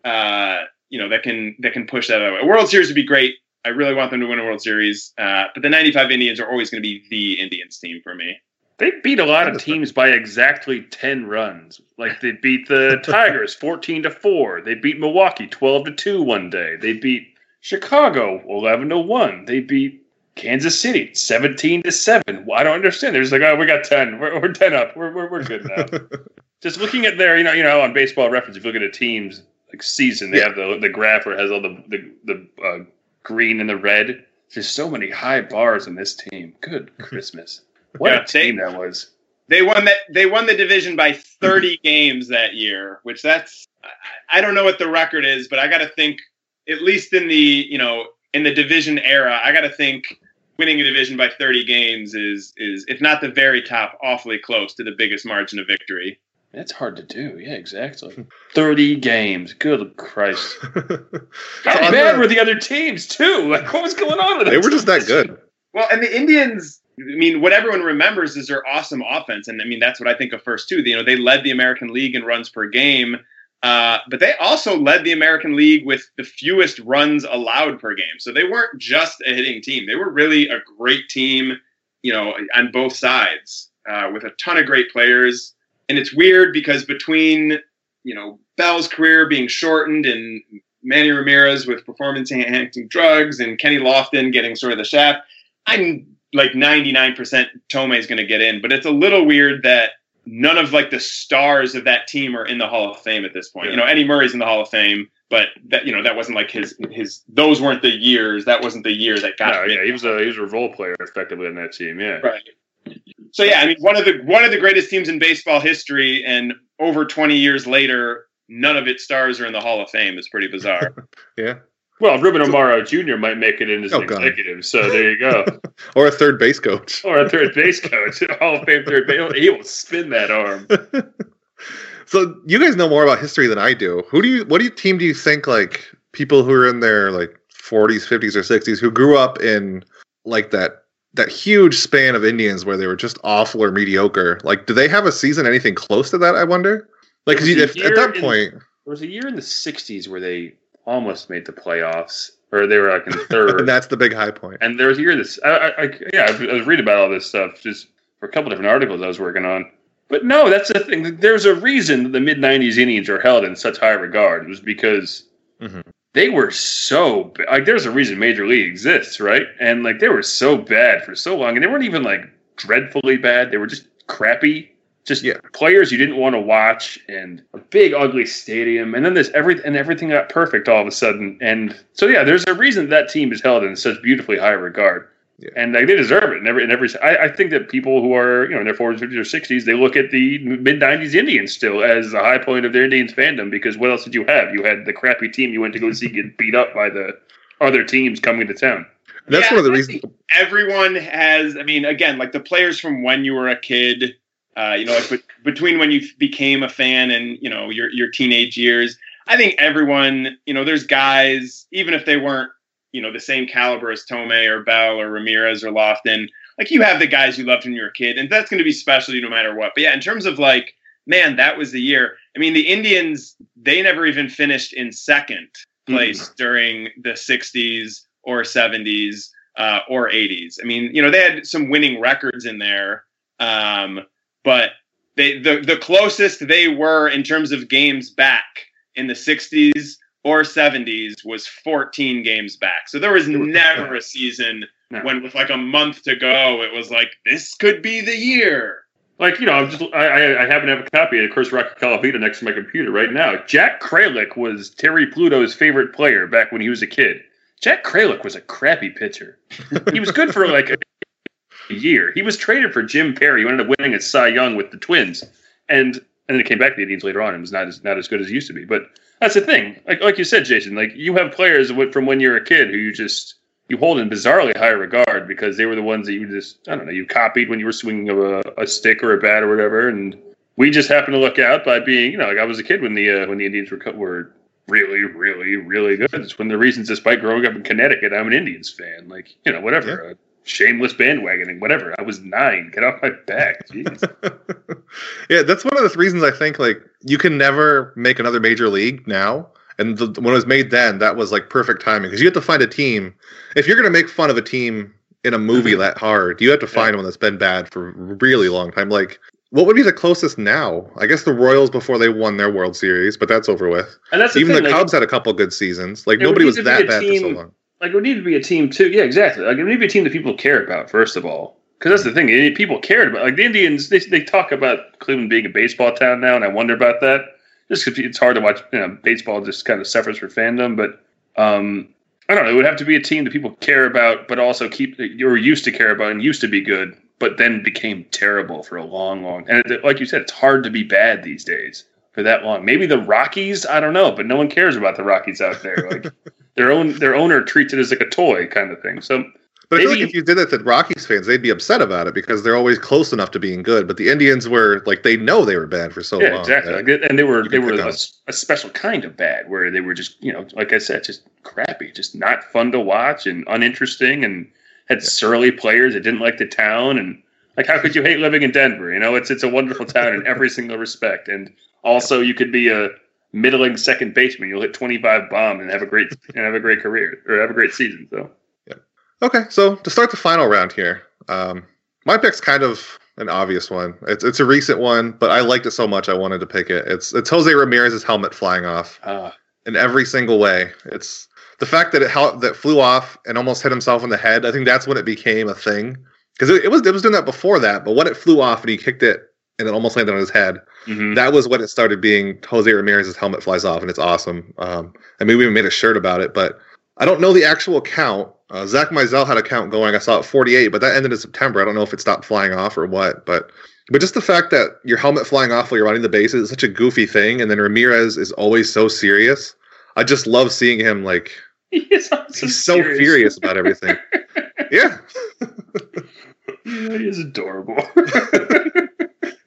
uh, you know, that can, that can push that away. A World Series would be great. I really want them to win a World Series. Uh, but the ninety-five Indians are always going to be the Indians team for me. They beat a lot of teams by exactly ten runs. Like, they beat the Tigers fourteen to four. They beat Milwaukee twelve to two one day. They beat Chicago eleven to one. They beat Kansas City seventeen to seven. Well, I don't understand. There's like, oh, we got ten. We're, we're ten up. We're, we're, we're good now. Just looking at their, you know, you know, on Baseball Reference, if you look at a team's like season, they yeah. have the the graph where it has all the, the, the uh, green and the red. There's so many high bars in this team. Good Christmas. What yeah, a team they, that was. They won that. They won the division by thirty games that year, which that's, I don't know what the record is, but I got to think, at least in the, you know, in the division era, I got to think winning a division by thirty games is, is, if not the very top, awfully close to the biggest margin of victory. That's hard to do. Yeah, exactly. thirty games. Good Christ. How bad were the other teams, too? Like, what was going on with them? They were just that good. Well, and the Indians, I mean, what everyone remembers is their awesome offense. And I mean, that's what I think of first, too. You know, they led the American League in runs per game, uh, but they also led the American League with the fewest runs allowed per game. So they weren't just a hitting team. They were really a great team, you know, on both sides, uh, with a ton of great players. And it's weird because between, you know, Bell's career being shortened and Manny Ramirez with performance-enhancing drugs and Kenny Lofton getting sort of the shaft, I'm like ninety-nine percent Thome is going to get in. But it's a little weird that none of like the stars of that team are in the Hall of Fame at this point. Yeah. You know, Eddie Murray's in the Hall of Fame, but that, you know, that wasn't like his his. Those weren't the years. That wasn't the year that got. No, yeah, he was a he was a role player effectively on that team. Yeah, right. So yeah, I mean, one of the one of the greatest teams in baseball history, and over twenty years later, none of its stars are in the Hall of Fame. It's pretty bizarre. Yeah. Well, Ruben Amaro Junior might make it in as oh, an God. executive, so there you go. Or a third base coach. Or a third base coach. Hall of Fame third base. He will spin that arm. So you guys know more about history than I do. Who do you? What do you team do you think like people who are in their like forties, fifties, or sixties who grew up in like that that huge span of Indians where they were just awful or mediocre. Like, do they have a season anything close to that? I wonder. Like, because if at that in, point, there was a year in the sixties where they almost made the playoffs, or they were like in third. And that's the big high point. And there was a year this, I, I, I, yeah, I was reading about all this stuff just for a couple different articles I was working on. But no, that's the thing. There's a reason that the mid nineties Indians are held in such high regard. It was because mm-hmm. they were so bad. Like, there's a reason Major League exists, right? And like they were so bad for so long, and they weren't even like dreadfully bad. They were just crappy. Just yeah. players you didn't want to watch, and a big ugly stadium, and then there's every and everything got perfect all of a sudden. And so yeah, there's a reason that team is held in such beautifully high regard, yeah. and like, they deserve it. In every, in every I, I think that people who are you know in their forties, fifties, or sixties, they look at the mid nineties Indians still as the high point of their Indians fandom, because what else did you have? You had the crappy team you went to go see get beat up by the other teams coming to town. That's yeah, one of the I reasons. Everyone has. I mean, again, like the players from when you were a kid. Uh, you know, like be- between when you became a fan and, you know, your your teenage years, I think everyone, you know, there's guys, even if they weren't, you know, the same caliber as Tomei or Bell or Ramirez or Lofton, like you have the guys you loved when you were a kid, and that's going to be special to you no matter what. But yeah, in terms of like, man, that was the year. I mean, the Indians, they never even finished in second place mm-hmm. during the sixties or seventies uh, or eighties. I mean, you know, they had some winning records in there. Um, But they the, the closest they were in terms of games back in the sixties or seventies was fourteen games back. So there was never a season no. when with like a month to go, it was like, this could be the year. Like, you know, I'm just, I, I happen to have a copy of Curse Rock Calavita next to my computer right now. Jack Kralik was Terry Pluto's favorite player back when he was a kid. Jack Kralik was a crappy pitcher. He was good for like a year. He was traded for Jim Perry, who ended up winning a Cy Young with the Twins, and and then it came back to the Indians later on and was not as not as good as it used to be. But that's the thing. Like like you said, Jason, like you have players from when you're a kid who you just you hold in bizarrely high regard because they were the ones that you just I don't know you copied when you were swinging a, a stick or a bat or whatever, and we just happened to look out by being you know like I was a kid when the uh, when the Indians were were really really really good. It's one of the reasons, despite growing up in Connecticut, I'm an Indians fan. Like you know whatever. Yeah. Uh, Shameless bandwagoning, whatever. I was nine. Get off my back. Jeez. Yeah, that's one of the reasons I think like you can never make another major league now. And the, when it was made then, that was like perfect timing because you have to find a team. If you're going to make fun of a team in a movie mm-hmm. that hard, you have to find yeah. one that's been bad for a really long time. Like, what would be the closest now? I guess the Royals before they won their World Series, but that's over with. And that's the even thing, the like, Cubs had a couple good seasons. Like nobody was that bad team, for so long. Like, it would need to be a team, too. Yeah, exactly. Like, it would need to be a team that people care about, first of all. Because that's the thing. People cared about Like, the Indians, they they talk about Cleveland being a baseball town now, and I wonder about that. Just because it's hard to watch, you know, baseball just kind of suffers for fandom. But, um, I don't know. It would have to be a team that people care about, but also keep, or used to care about and used to be good, but then became terrible for a long, long And it, like you said, it's hard to be bad these days for that long. Maybe the Rockies, I don't know, but no one cares about the Rockies out there. Like, Their own their owner treats it as like a toy kind of thing. So, but maybe, I feel like if you did that to Rockies fans, they'd be upset about it because they're always close enough to being good. But the Indians were like they know they were bad for so yeah, long. Exactly. Like, and they were they were a, a special kind of bad where they were just you know like I said, just crappy, just not fun to watch and uninteresting, and had yeah. surly players that didn't like the town. And like, how could you hate living in Denver? You know, it's it's a wonderful town in every single respect. And also, you could be a middling second baseman. You'll hit twenty-five bombs and have a great and have a great career or have a great season. So yeah. Okay, so to start the final round here, um, my pick's kind of an obvious one. It's it's a recent one, but I liked it so much I wanted to pick it. It's it's Jose Ramirez's helmet flying off uh, in every single way. It's the fact that it that flew off and almost hit himself in the head. I think that's when it became a thing because it, it was it was doing that before that, but when it flew off and he kicked it and it almost landed on his head. Mm-hmm. That was when it started being Jose Ramirez's helmet flies off, and it's awesome. Um, I mean, we even made a shirt about it, but I don't know the actual count. Uh, Zach Mizell had a count going. I saw it forty-eight, but that ended in September. I don't know if it stopped flying off or what, but but just the fact that your helmet flying off while you're running the bases is such a goofy thing, and then Ramirez is always so serious. I just love seeing him like he's, he's so serious. furious about everything. Yeah. Yeah, he is adorable.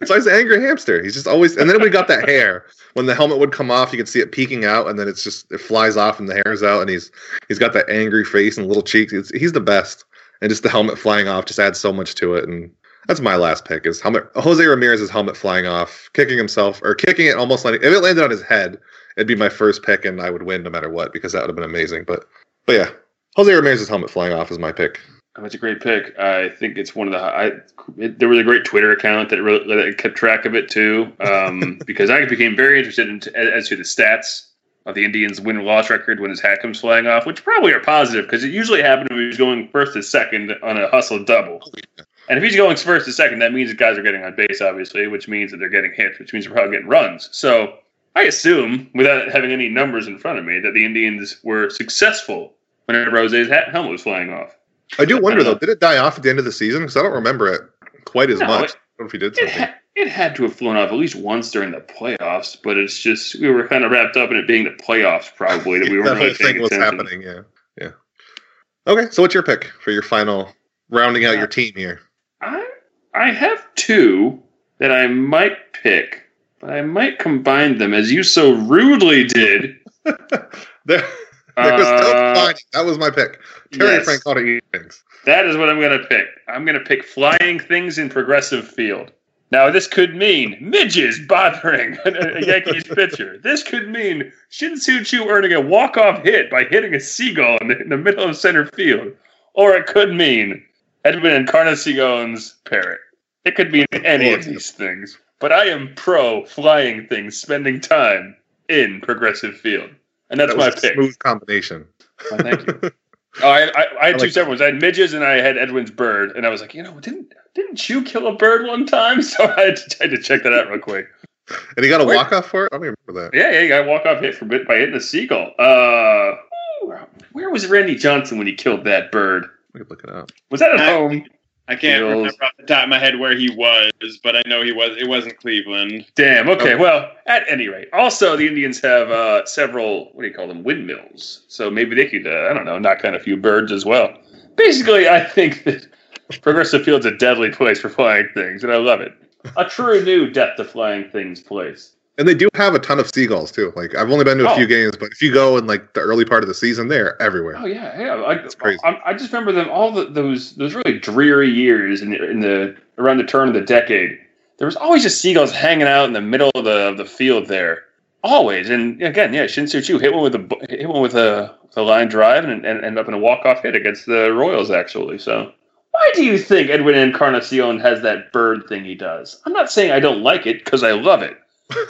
So he's an angry hamster. He's just always, and then we got that hair. When the helmet would come off, you could see it peeking out, and then it's just it flies off, and the hair's out, and he's he's got that angry face and little cheeks. It's, he's the best, and just the helmet flying off just adds so much to it. And that's my last pick is helmet. Jose Ramirez's helmet flying off, kicking himself or kicking it almost like if it landed on his head, it'd be my first pick, and I would win no matter what because that would have been amazing. But but yeah, Jose Ramirez's helmet flying off is my pick. That's a great pick. I think it's one of the. I it, there was a great Twitter account that really that kept track of it too, um, because I became very interested in as to the stats of the Indians' win-loss record when his hat comes flying off, which probably are positive because it usually happened when he was going first to second on a hustle double. And if he's going first to second, that means the guys are getting on base, obviously, which means that they're getting hits, which means they're probably getting runs. So I assume, without having any numbers in front of me, that the Indians were successful whenever Jose's hat helmet was flying off. I do wonder, I though, did it die off at the end of the season? Because I don't remember it quite as no, much. It, I don't know if he did it, something. ha- it had to have flown off at least once during the playoffs, but it's just, we were kind of wrapped up in it being the playoffs, probably, that we weren't really paying what's attention. happening, yeah. yeah. Okay, so what's your pick for your final, rounding out your team here? I I have two that I might pick, but I might combine them, as you so rudely did. there, there was no combining. That was my pick. Terry yes. Francona eating things. That is what I'm going to pick. I'm going to pick flying things in Progressive Field. Now, this could mean midges bothering a Yankees pitcher. This could mean Shin-Soo Choo earning a walk-off hit by hitting a seagull in the, in the middle of center field. Or it could mean Edwin Encarnacion's parrot. It could mean any of these things. But I am pro flying things, spending time in Progressive Field. And that's that my was a pick. Smooth combination. Oh, thank you. Oh, I, I, I had I two like separate ones. I had midges and I had Edwin's bird. And I was like, you know, didn't didn't you kill a bird one time? So I had to, I had to check that out real quick. And he got a Where, walk-off for it? I don't even remember that. Yeah, yeah, he got a walk-off hit for bit by hitting a seagull. Uh, where was Randy Johnson when he killed that bird? Let me look it up. Was that at I, home? I can't Feels. remember off the top of my head where he was, but I know he was. It wasn't Cleveland. Damn. Okay. Well, at any rate, also the Indians have uh, several. What do you call them? Windmills. So maybe they could, uh, I don't know, knock down a few birds as well. Basically, I think that Progressive Field's a deadly place for flying things, and I love it. A true new death to flying things place. And they do have a ton of seagulls too. Like I've only been to a Oh. few games, but if you go in like the early part of the season, they're everywhere. Oh yeah, yeah. I, It's crazy. I, I just remember them all the, those those really dreary years in the, in the around the turn of the decade. There was always just seagulls hanging out in the middle of the of the field there, always. And again, yeah, Shin-Soo Choo hit one with a hit one with a, a line drive and, and ended up in a walk off hit against the Royals actually. So why do you think Edwin Encarnacion has that bird thing he does? I'm not saying I don't like it because I love it.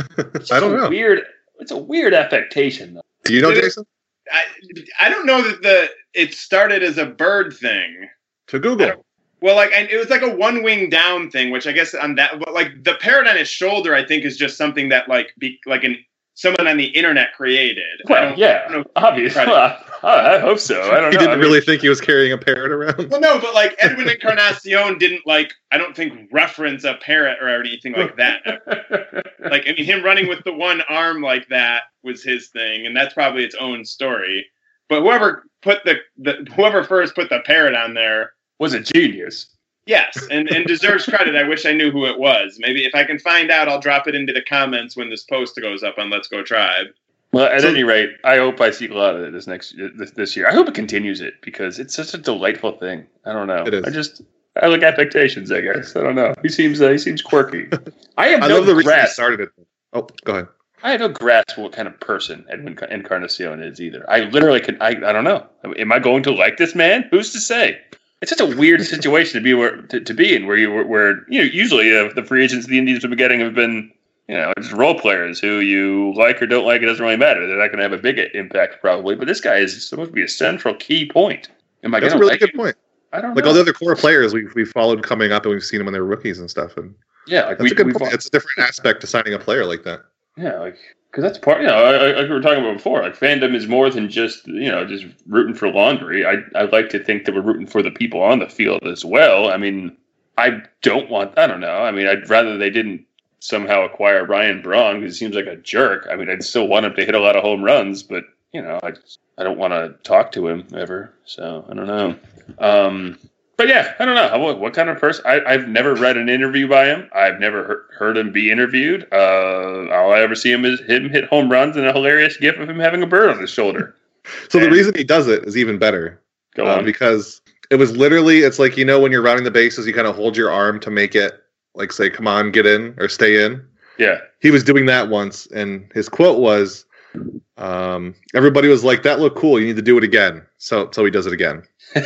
I don't know. Weird. It's a weird affectation, though. Do you know, Did it- Jason? I, I don't know that the it started as a bird thing. To Google. Well, like I, it was like a one wing down thing, which I guess on that, but like the parrot on his shoulder, I think is just something that like be like an someone on the internet created. I Well, don't- yeah, I don't know. obviously. Right. I, I hope so. I don't He know. didn't I mean, really think he was carrying a parrot around. Well, no, but like Edwin Encarnacion didn't like I don't think reference a parrot or anything like that. Like I mean, him running with the one arm like that was his thing, and that's probably its own story. But whoever put the, the whoever first put the parrot on there, was a genius. yes, and, and deserves credit. I wish I knew who it was. Maybe if I can find out, I'll drop it into the comments when this post goes up on Let's Go Tribe. Well, at So- any rate, I hope I see a lot of it this next this, this year. I hope it continues it because it's such a delightful thing. I don't know. It is. I just I like affectations. I guess I don't know. He seems uh, he seems quirky. I have I no love the reason he grasp. started it. Oh, go ahead. I have no grasp what kind of person Edwin Encarnacion is either. I literally can. I, I don't know. Am I going to like this man? Who's to say? It's such a weird situation to be where to, to be in, where you where you know usually uh, the free agents the Indians have been getting have been you know just role players who you like or don't like. It doesn't really matter. They're not going to have a big impact probably. But this guy is supposed to be a central key point. Am I That's going a to really like good him? point. I don't Like know. all the other core players we've we followed coming up, and we've seen them when they were rookies and stuff. And yeah, like that's we, a good we've point. It's a different aspect to signing a player like that. Yeah, like because that's part. You know, I, I, like we were talking about before. Like fandom is more than just you know just rooting for laundry. I I like to think that we're rooting for the people on the field as well. I mean, I don't want. I don't know. I mean, I'd rather they didn't somehow acquire Ryan Braun because he seems like a jerk. I mean, I'd still want him to hit a lot of home runs, but you know, I just, I don't want to talk to him ever. So I don't know. Um, But yeah, I don't know. What, what kind of person? I, I've never read an interview by him. I've never heard, heard him be interviewed. Uh, all I ever see him is him hit home runs and a hilarious gif of him having a bird on his shoulder. So and, the reason he does it is even better. Go uh, on. Because it was literally, it's like, you know, when you're rounding the bases, you kind of hold your arm to make it, like, say, come on, get in, or stay in. Yeah. He was doing that once, and his quote was, um, everybody was like, that looked cool, you need to do it again. So so he does it again.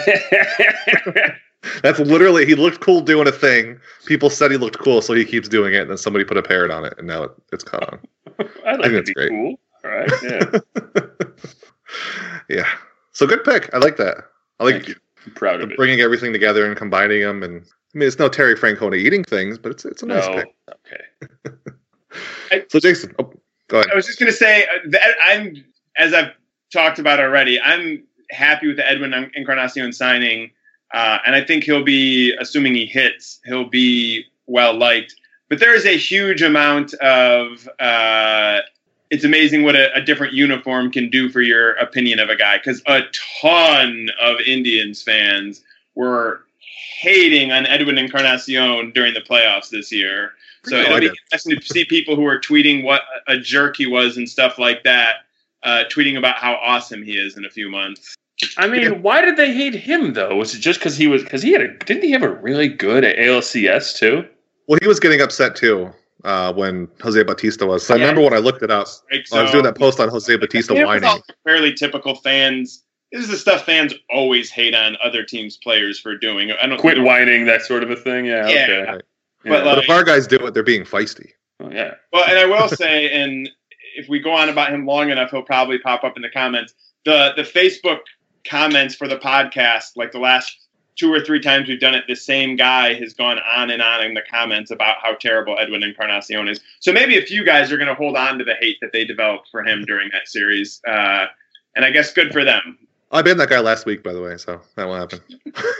That's literally, he looked cool doing a thing. People said he looked cool, so he keeps doing it, and then somebody put a parrot on it, and now it, it's caught on. I like I think to that's be great. cool. All right, yeah. Yeah. So good pick. I like that. I like Thank you. I'm proud of it. bringing everything together and combining them. And I mean, it's no Terry Francona eating things, but it's it's a nice No. pick. Okay. So Jason, oh, go ahead. I was just going to say uh, that I'm, as I've talked about already, I'm happy with the Edwin Encarnacion signing, uh, and I think he'll be, assuming he hits, he'll be well liked. But there is a huge amount of. Uh, it's amazing what a, a different uniform can do for your opinion of a guy, because a ton of Indians fans were hating on Edwin Encarnacion during the playoffs this year. So it'll be interesting to see people who are tweeting what a jerk he was and stuff like that, uh, tweeting about how awesome he is in a few months. I mean, Yeah. why did they hate him though? Was it just because he was? Because he had a didn't he have a really good A L C S too? Well, he was getting upset too uh, when Jose Bautista was. So I Yeah. remember when I looked it up. Right? I was doing that post on Jose Bautista It was whining. all fairly typical fans. This is the stuff fans always hate on other teams' players for doing. I don't Quit think- whining, that sort of a thing. Yeah. Yeah. Okay. Right. Yeah. But, But like- if our guys do it, they're being feisty. Oh, yeah. Well, and I will say, and if we go on about him long enough, he'll probably pop up in the comments. The the Facebook comments for the podcast, like the last two or three times we've done it, the same guy has gone on and on in the comments about how terrible Edwin Encarnacion is. So maybe a few guys are going to hold on to the hate that they developed for him during that series. Uh, and I guess good for them. I banned that guy last week, by the way, so that won't happen.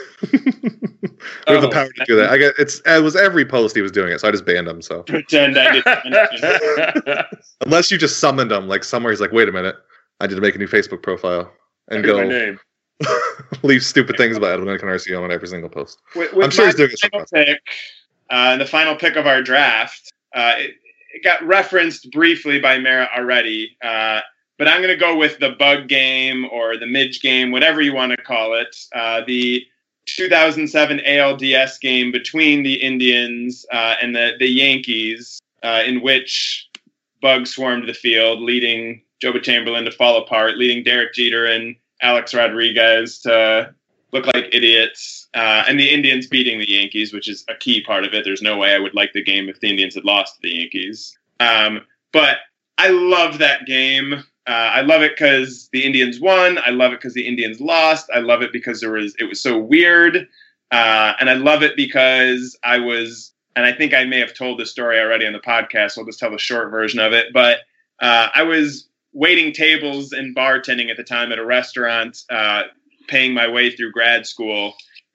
We have the Oh. power to do that. I get it's it was every post he was doing it, so I just banned him. So Pretend I didn't mention. unless you just summoned him, like somewhere, he's like, "Wait a minute, I need to make a new Facebook profile and Here's my go name. leave stupid things about Edwin Encarnacion on every single post." With, with I'm sure my he's doing it final somewhere. pick, uh, the final pick of our draft, uh, it, it got referenced briefly by Mara already, uh, but I'm going to go with the bug game or the midge game, whatever you want to call it. Uh, the two thousand seven A L D S game between the Indians uh, and the, the Yankees, uh, in which Bug swarmed the field, leading Joba Chamberlain to fall apart, leading Derek Jeter and Alex Rodriguez to look like idiots, uh, and the Indians beating the Yankees, which is a key part of it. There's no way I would like the game if the Indians had lost to the Yankees. Um, but I love that game. Uh, I love it because the Indians won. I love it because the Indians lost. I love it because there was it was so weird, uh, and I love it because I was. And I think I may have told this story already on the podcast, so I'll just tell the short version of it. But uh, I was waiting tables and bartending at the time at a restaurant, uh, paying my way through grad school,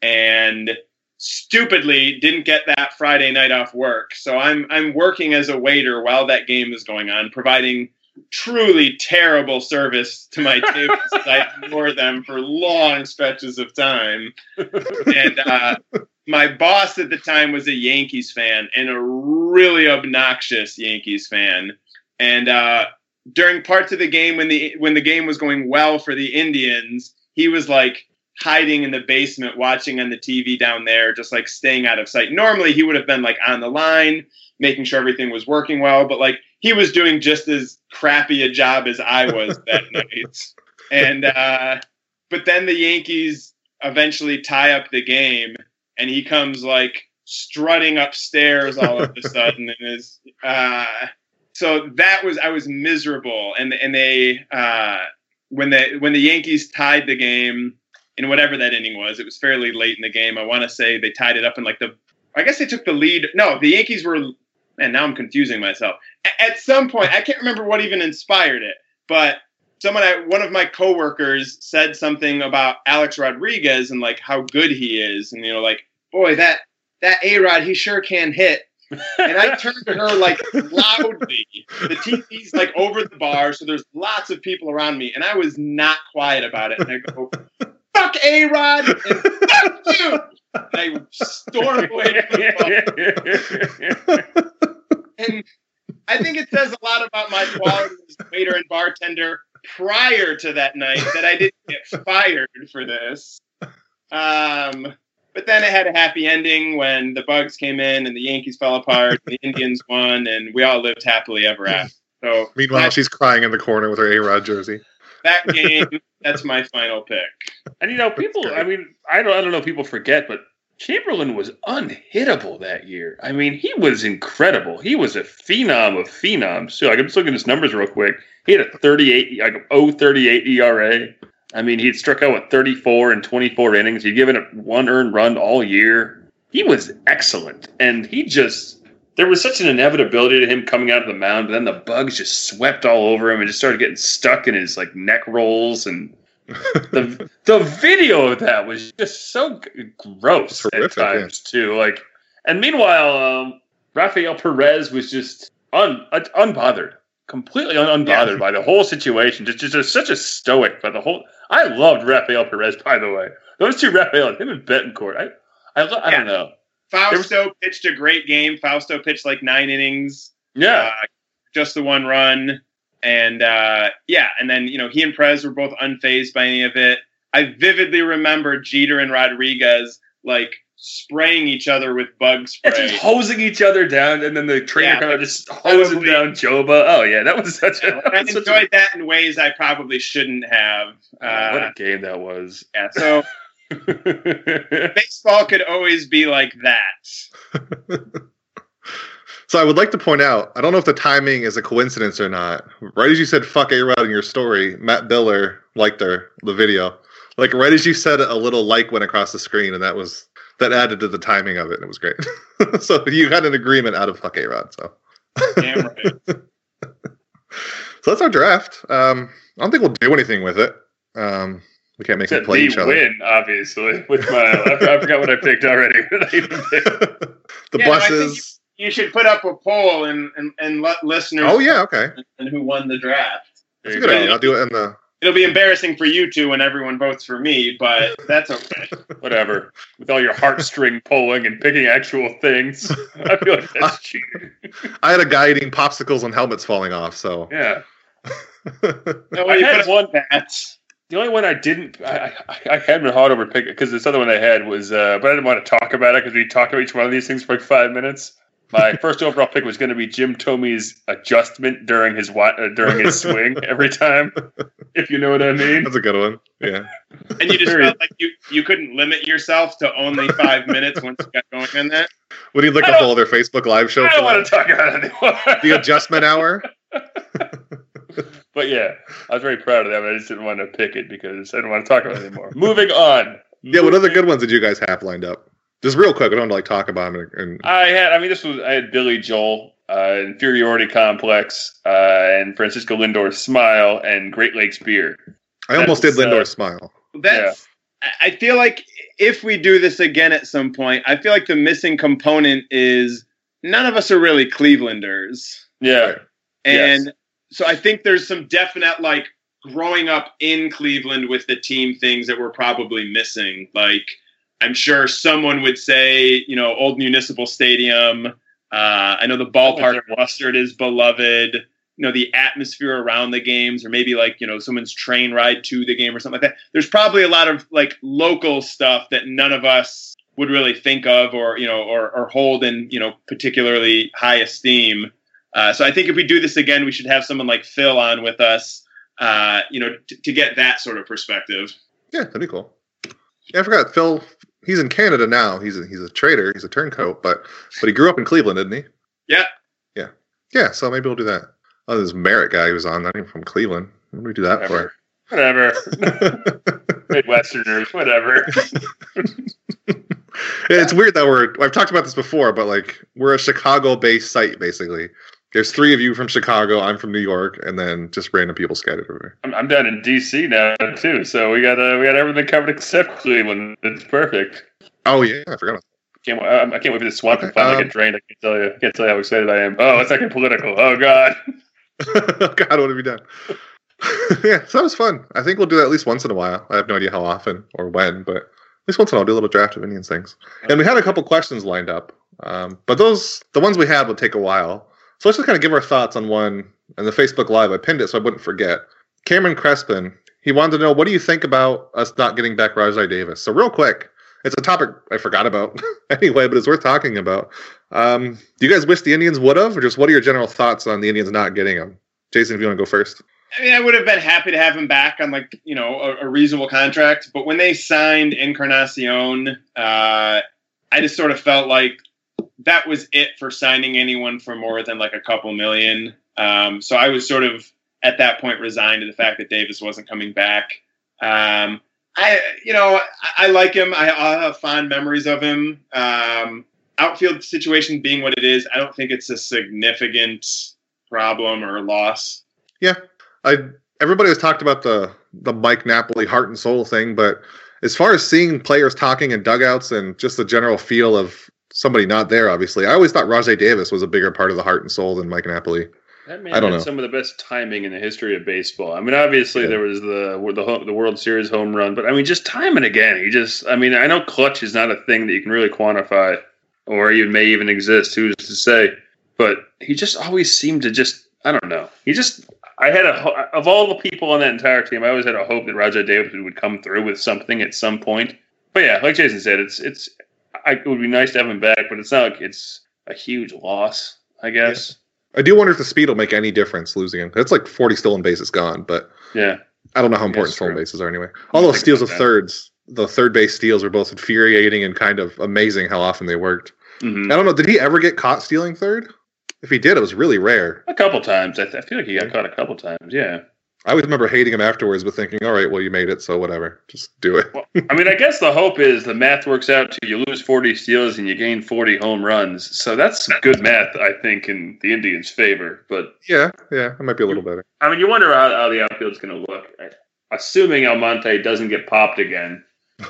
and stupidly didn't get that Friday night off work. So I'm I'm working as a waiter while that game is going on, providing truly terrible service to my tables as I ignore them for long stretches of time. And uh, my boss at the time was a Yankees fan, and a really obnoxious Yankees fan. And uh, during parts of the game when the when the game was going well for the Indians, he was like hiding in the basement watching on the T V down there, just like staying out of sight. Normally he would have been like on the line, making sure everything was working well, but like he was doing just as crappy a job as I was that night. And uh, but then the Yankees eventually tie up the game, and he comes like strutting upstairs all of a sudden, and is uh, so that was I was miserable. And and they uh, when the when the Yankees tied the game in whatever that inning was, it was fairly late in the game. I want to say they tied it up in like the I guess they took the lead. No, the Yankees were. Man, now I'm confusing myself. At some point, I can't remember what even inspired it, but someone, I, one of my coworkers said something about Alex Rodriguez and like how good he is, and you know, like, boy, that that A-Rod, he sure can hit. And I turned to her like loudly. The T V's like over the bar, so there's lots of people around me, and I was not quiet about it. And I go, "Fuck A-Rod and fuck you!" And I stormed away from the bar. And I think it says a lot about my quality as a waiter and bartender prior to that night that I didn't get fired for this. Um, but then it had a happy ending when the Bugs came in and the Yankees fell apart, the Indians won, and we all lived happily ever after. So meanwhile, that, she's crying in the corner with her A-Rod jersey. That game, that's my final pick. And you know, people. I mean, I don't. I don't know. if People forget, but Chamberlain was unhittable that year. I mean, he was incredible. He was a phenom of phenoms. So, like, I'm just looking at his numbers real quick. He had a thirty-eight, like oh thirty-eight E R A. I mean, he'd struck out with thirty-four and twenty-four innings. He'd given up one earned run all year. He was excellent, and he just. There was such an inevitability to him coming out of the mound, but then the Bugs just swept all over him and just started getting stuck in his like neck rolls, and the the video of that was just so gross horrific, at times yeah. too. Like, and meanwhile, um, Rafael Perez was just un, un unbothered, completely un, unbothered yeah. by the whole situation. Just, just, just such a stoic by the whole. I loved Rafael Perez, by the way. Those two Rafael, him and Betancourt. I, I, I yeah. don't know. Fausto was, pitched a great game. Fausto pitched like nine innings. Yeah. Uh, just the one run. And, uh, yeah, and then, you know, he and Perez were both unfazed by any of it. I vividly remember Jeter and Rodriguez, like, spraying each other with bug spray. And just hosing each other down, and then the trainer yeah, kind of just hosing probably, down Joba. Oh, yeah, that was such a... I enjoyed a, that in ways I probably shouldn't have. Uh, what a game that was. Yeah, so... Baseball could always be like that. So I would like to point out, I don't know if the timing is a coincidence or not. Right as you said "fuck A-Rod" in your story, Matt Biller liked her the video. Like right as you said it, a little like went across the screen, and that was that added to the timing of it. And it was great. So you got an agreement out of "fuck A-Rod." So damn right. So that's our draft. Um, I don't think we'll do anything with it. Um, We can't make them play each other. Win, obviously. With my, I, I forgot what I picked already. The yeah, buses. No, you, you should put up a poll and, and, and let listeners. Oh yeah, okay. And who won the draft? That's a good idea. I'll do it in the. It'll be embarrassing for you two when everyone votes for me, but that's okay. Whatever. With all your heartstring pulling and picking actual things, I feel like that's cheating. I had a guy eating popsicles and helmets falling off. So yeah. No, I had one that. The only one I didn't, I, I, I had been hard over pick because this other one I had was, uh, but I didn't want to talk about it because we talked about each one of these things for like five minutes. My first overall pick was going to be Jim Thome's adjustment during his uh, during his swing every time, if you know what I mean. That's a good one. Yeah. And you just felt like you, you couldn't limit yourself to only five minutes once you got going on that? Would you like a whole other Facebook Live show? I don't want to talk about it anymore. The adjustment hour? But yeah, I was very proud of that, but I just didn't want to pick it because I didn't want to talk about it anymore. Moving on. Yeah, what other good ones did you guys have lined up? Just real quick, I don't like talk about them. And, I had, I mean, this was I had Billy Joel, uh, Inferiority Complex, uh, and Francisco Lindor's Smile, and Great Lakes Beer. I almost That's, did Lindor's uh, Smile. That's, yeah. I feel like if we do this again at some point, I feel like the missing component is none of us are really Clevelanders. Yeah, right. And. Yes. So I think there's some definite, like, growing up in Cleveland with the team things that we're probably missing. Like, I'm sure someone would say, you know, Old Municipal Stadium. Uh, I know the ballpark mustard is beloved. You know, the atmosphere around the games, or maybe, like, you know, someone's train ride to the game or something like that. There's probably a lot of, like, local stuff that none of us would really think of or, you know, or, or hold in, you know, particularly high esteem. Uh, so I think if we do this again, we should have someone like Phil on with us, uh, you know, t- to get that sort of perspective. Yeah, that'd be cool. Yeah, I forgot Phil. He's in Canada now. He's a, he's a trader. He's a turncoat, but but he grew up in Cleveland, didn't he? Yeah. Yeah. Yeah. So maybe we'll do that. Oh, this Merritt guy who was on, not even from Cleveland. What do we do that whatever. for? Whatever. Midwesterners, whatever. It's weird that we're. I've talked about this before, but like we're a Chicago-based site, basically. There's three of you from Chicago. I'm from New York, and then just random people scattered over. I'm, I'm down in D C now too, so we got uh, we got everything covered except Cleveland. It's perfect. Oh yeah, I forgot. Can't, I, I can't wait for the swamp okay, to finally um, get drained. I can't tell you. I can't tell you how excited I am. Oh, it's like political. Oh God. God, what have we done? Yeah, so that was fun. I think we'll do that at least once in a while. I have no idea how often or when, but least once in a while, do a little draft of Indians things. And we had a couple questions lined up, um, but those the ones we had would take a while. So let's just kind of give our thoughts on one. And the Facebook Live, I pinned it so I wouldn't forget. Cameron Crespin, he wanted to know, what do you think about us not getting back Rajai Davis? So real quick, it's a topic I forgot about anyway, but it's worth talking about. Um, do you guys wish the Indians would have, or just what are your general thoughts on the Indians not getting him? Jason, if you want to go first. I mean, I would have been happy to have him back on, like, you know, a, a reasonable contract. But when they signed Encarnacion, uh, I just sort of felt like that was it for signing anyone for more than like a couple million. Um, so I was sort of at that point resigned to the fact that Davis wasn't coming back. Um, I, you know, I, I like him. I, I have fond memories of him. Um, outfield situation being what it is, I don't think it's a significant problem or loss. Yeah, I. Everybody has talked about the the Mike Napoli heart and soul thing, but as far as seeing players talking in dugouts and just the general feel of somebody not there, obviously, I always thought Rajai Davis was a bigger part of the heart and soul than Mike Napoli. That man I don't had know. some of the best timing in the history of baseball. I mean, obviously Yeah. there was the the ho- the World Series home run, but I mean, just time and again, he just. I mean, I know clutch is not a thing that you can really quantify, or even may even exist. Who's to say? But he just always seemed to just. I don't know. He just. I had a ho- of all the people on that entire team, I always had a hope that Rajai Davis would come through with something at some point. But yeah, like Jason said, it's it's. I, it would be nice to have him back, but it's not like it's a huge loss, I guess. I do wonder if the speed will make any difference losing him. It's like forty stolen bases gone, but Yeah. I don't know how Yeah, important it's stolen true. bases are anyway. All those think steals about of that. thirds, the third base steals were both infuriating and kind of amazing how often they worked. Mhm. I don't know, did he ever get caught stealing third? If he did, it was really rare. A couple times. I, th- I feel like he got caught a couple times. Yeah. I always remember hating him afterwards, but thinking, all right, well, you made it, so whatever. Just do it. Well, I mean, I guess the hope is the math works out to you lose forty steals and you gain forty home runs. So that's some good math, I think, in the Indians' favor. But Yeah, yeah, it might be a little better. I mean, you wonder how, how the outfield's going to look. Assuming Almonte doesn't get popped again.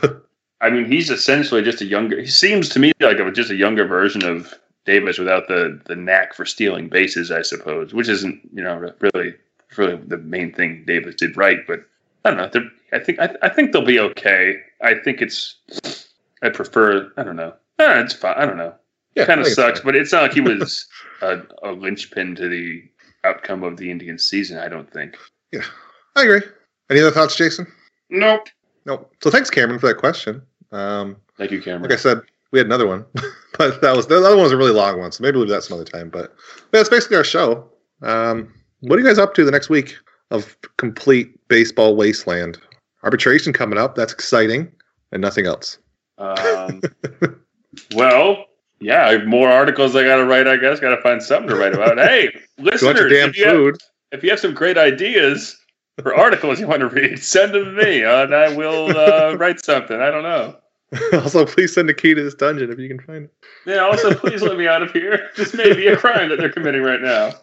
I mean, he's essentially just a younger. He seems to me like a, just a younger version of Davis without the the knack for stealing bases, I suppose, which isn't, you know, really really the main thing Davis did right. But I don't know. They're- I think I, I think they'll be okay. I think it's. I prefer. I don't know. Eh, it's fine. I don't know. Yeah, Kind I of think it's sucks, fine. but it's not like he was a, a linchpin to the outcome of the Indian season. I don't think. Yeah, I agree. Any other thoughts, Jason? Nope. Nope. So thanks, Cameron, for that question. Um, Thank you, Cameron. like I said, we had another one, but that was the other one was a really long one, so maybe we'll do that some other time. But yeah, that's basically our show. Um, what are you guys up to the next week of complete baseball wasteland? Arbitration coming up. That's exciting, and nothing else. Um, well, yeah, I have more articles I got to write. I guess got to find something to write about. Hey, If you want your listeners, damn if you, have, food, if you have some great ideas for articles you want to read, send them to me, and I will uh, write something. I don't know. also please send a key to this dungeon if you can find it. Yeah. Also, please let me out of here. This may be a crime that they're committing right now.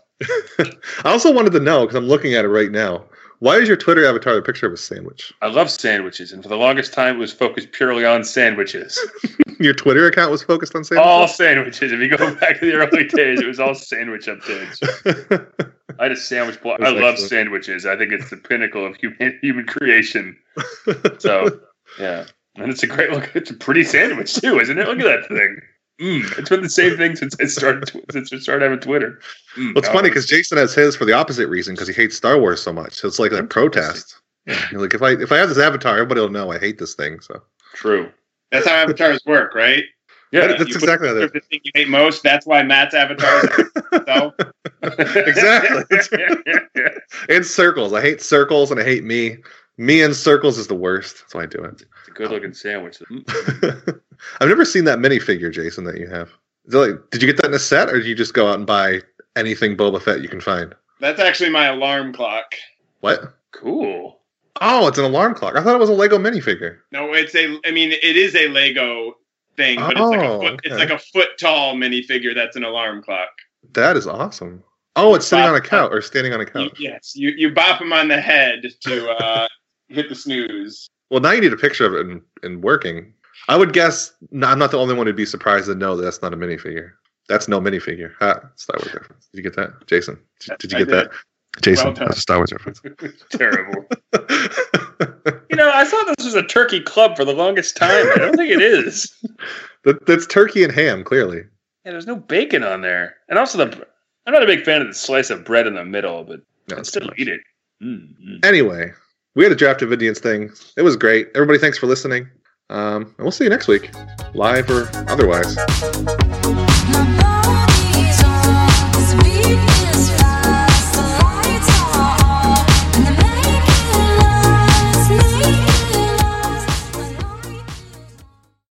I also wanted to know, because I'm looking at it right now, why is your Twitter avatar a picture of a sandwich? I love sandwiches, and for the longest time, it was focused purely on sandwiches. Your Twitter account was focused on All sandwiches? sandwiches. If you go back to the early days, it was all sandwich updates. I had a sandwich block. I That's love excellent. sandwiches. I think it's the pinnacle of human human creation. So, yeah. And it's a great look. It's a pretty sandwich, too, isn't it? Look at that thing. Mm, it's been the same thing since it started, since it started having Twitter. Mm, Well, it's oh, funny because Jason has his for the opposite reason, because he hates Star Wars so much. So it's like a protest. Yeah, like if I if I have this avatar, everybody will know I hate this thing. So True. That's how avatars work, right? Yeah. That- that's You exactly how put that. the thing you hate most. That's why Matt's avatar is so. Exactly. And circles. I hate circles and I hate me. Me and circles is the worst. That's why I do it. It's a good looking sandwich. Mm. I've never seen that minifigure, Jason, that you have. Is it like, did you get that in a set, or did you just go out and buy anything Boba Fett you can find? That's actually my alarm clock. What? Cool. Oh, it's an alarm clock. I thought it was a Lego minifigure. No, it's a. I mean, it is a Lego thing, but it's like a Oh, foot, it's okay. like a foot tall minifigure that's an alarm clock. That is awesome. Oh, it's sitting Bop- on a couch or standing on a You, couch. yes, you you bop him on the head to uh, hit the snooze. Well, now you need a picture of it in, in working. I would guess no, I'm not the only one who'd be surprised to know that that's not a minifigure. That's no minifigure. Ha, Star Wars reference. Did you get that, Jason? Did, did you I get did. that, Jason? Well done. That's a Star Wars reference. Terrible. You know, know, I thought this was a turkey club for the longest time. I don't think it is. That, that's turkey and ham, clearly. Yeah, there's no bacon on there. And also, the I'm not a big fan of the slice of bread in the middle, but No, I'd it's still too much. eat it. Mm-hmm. Anyway, we had a Draft of Indians thing. It was great. Everybody, thanks for listening. Um, and we'll see you next week, live or otherwise.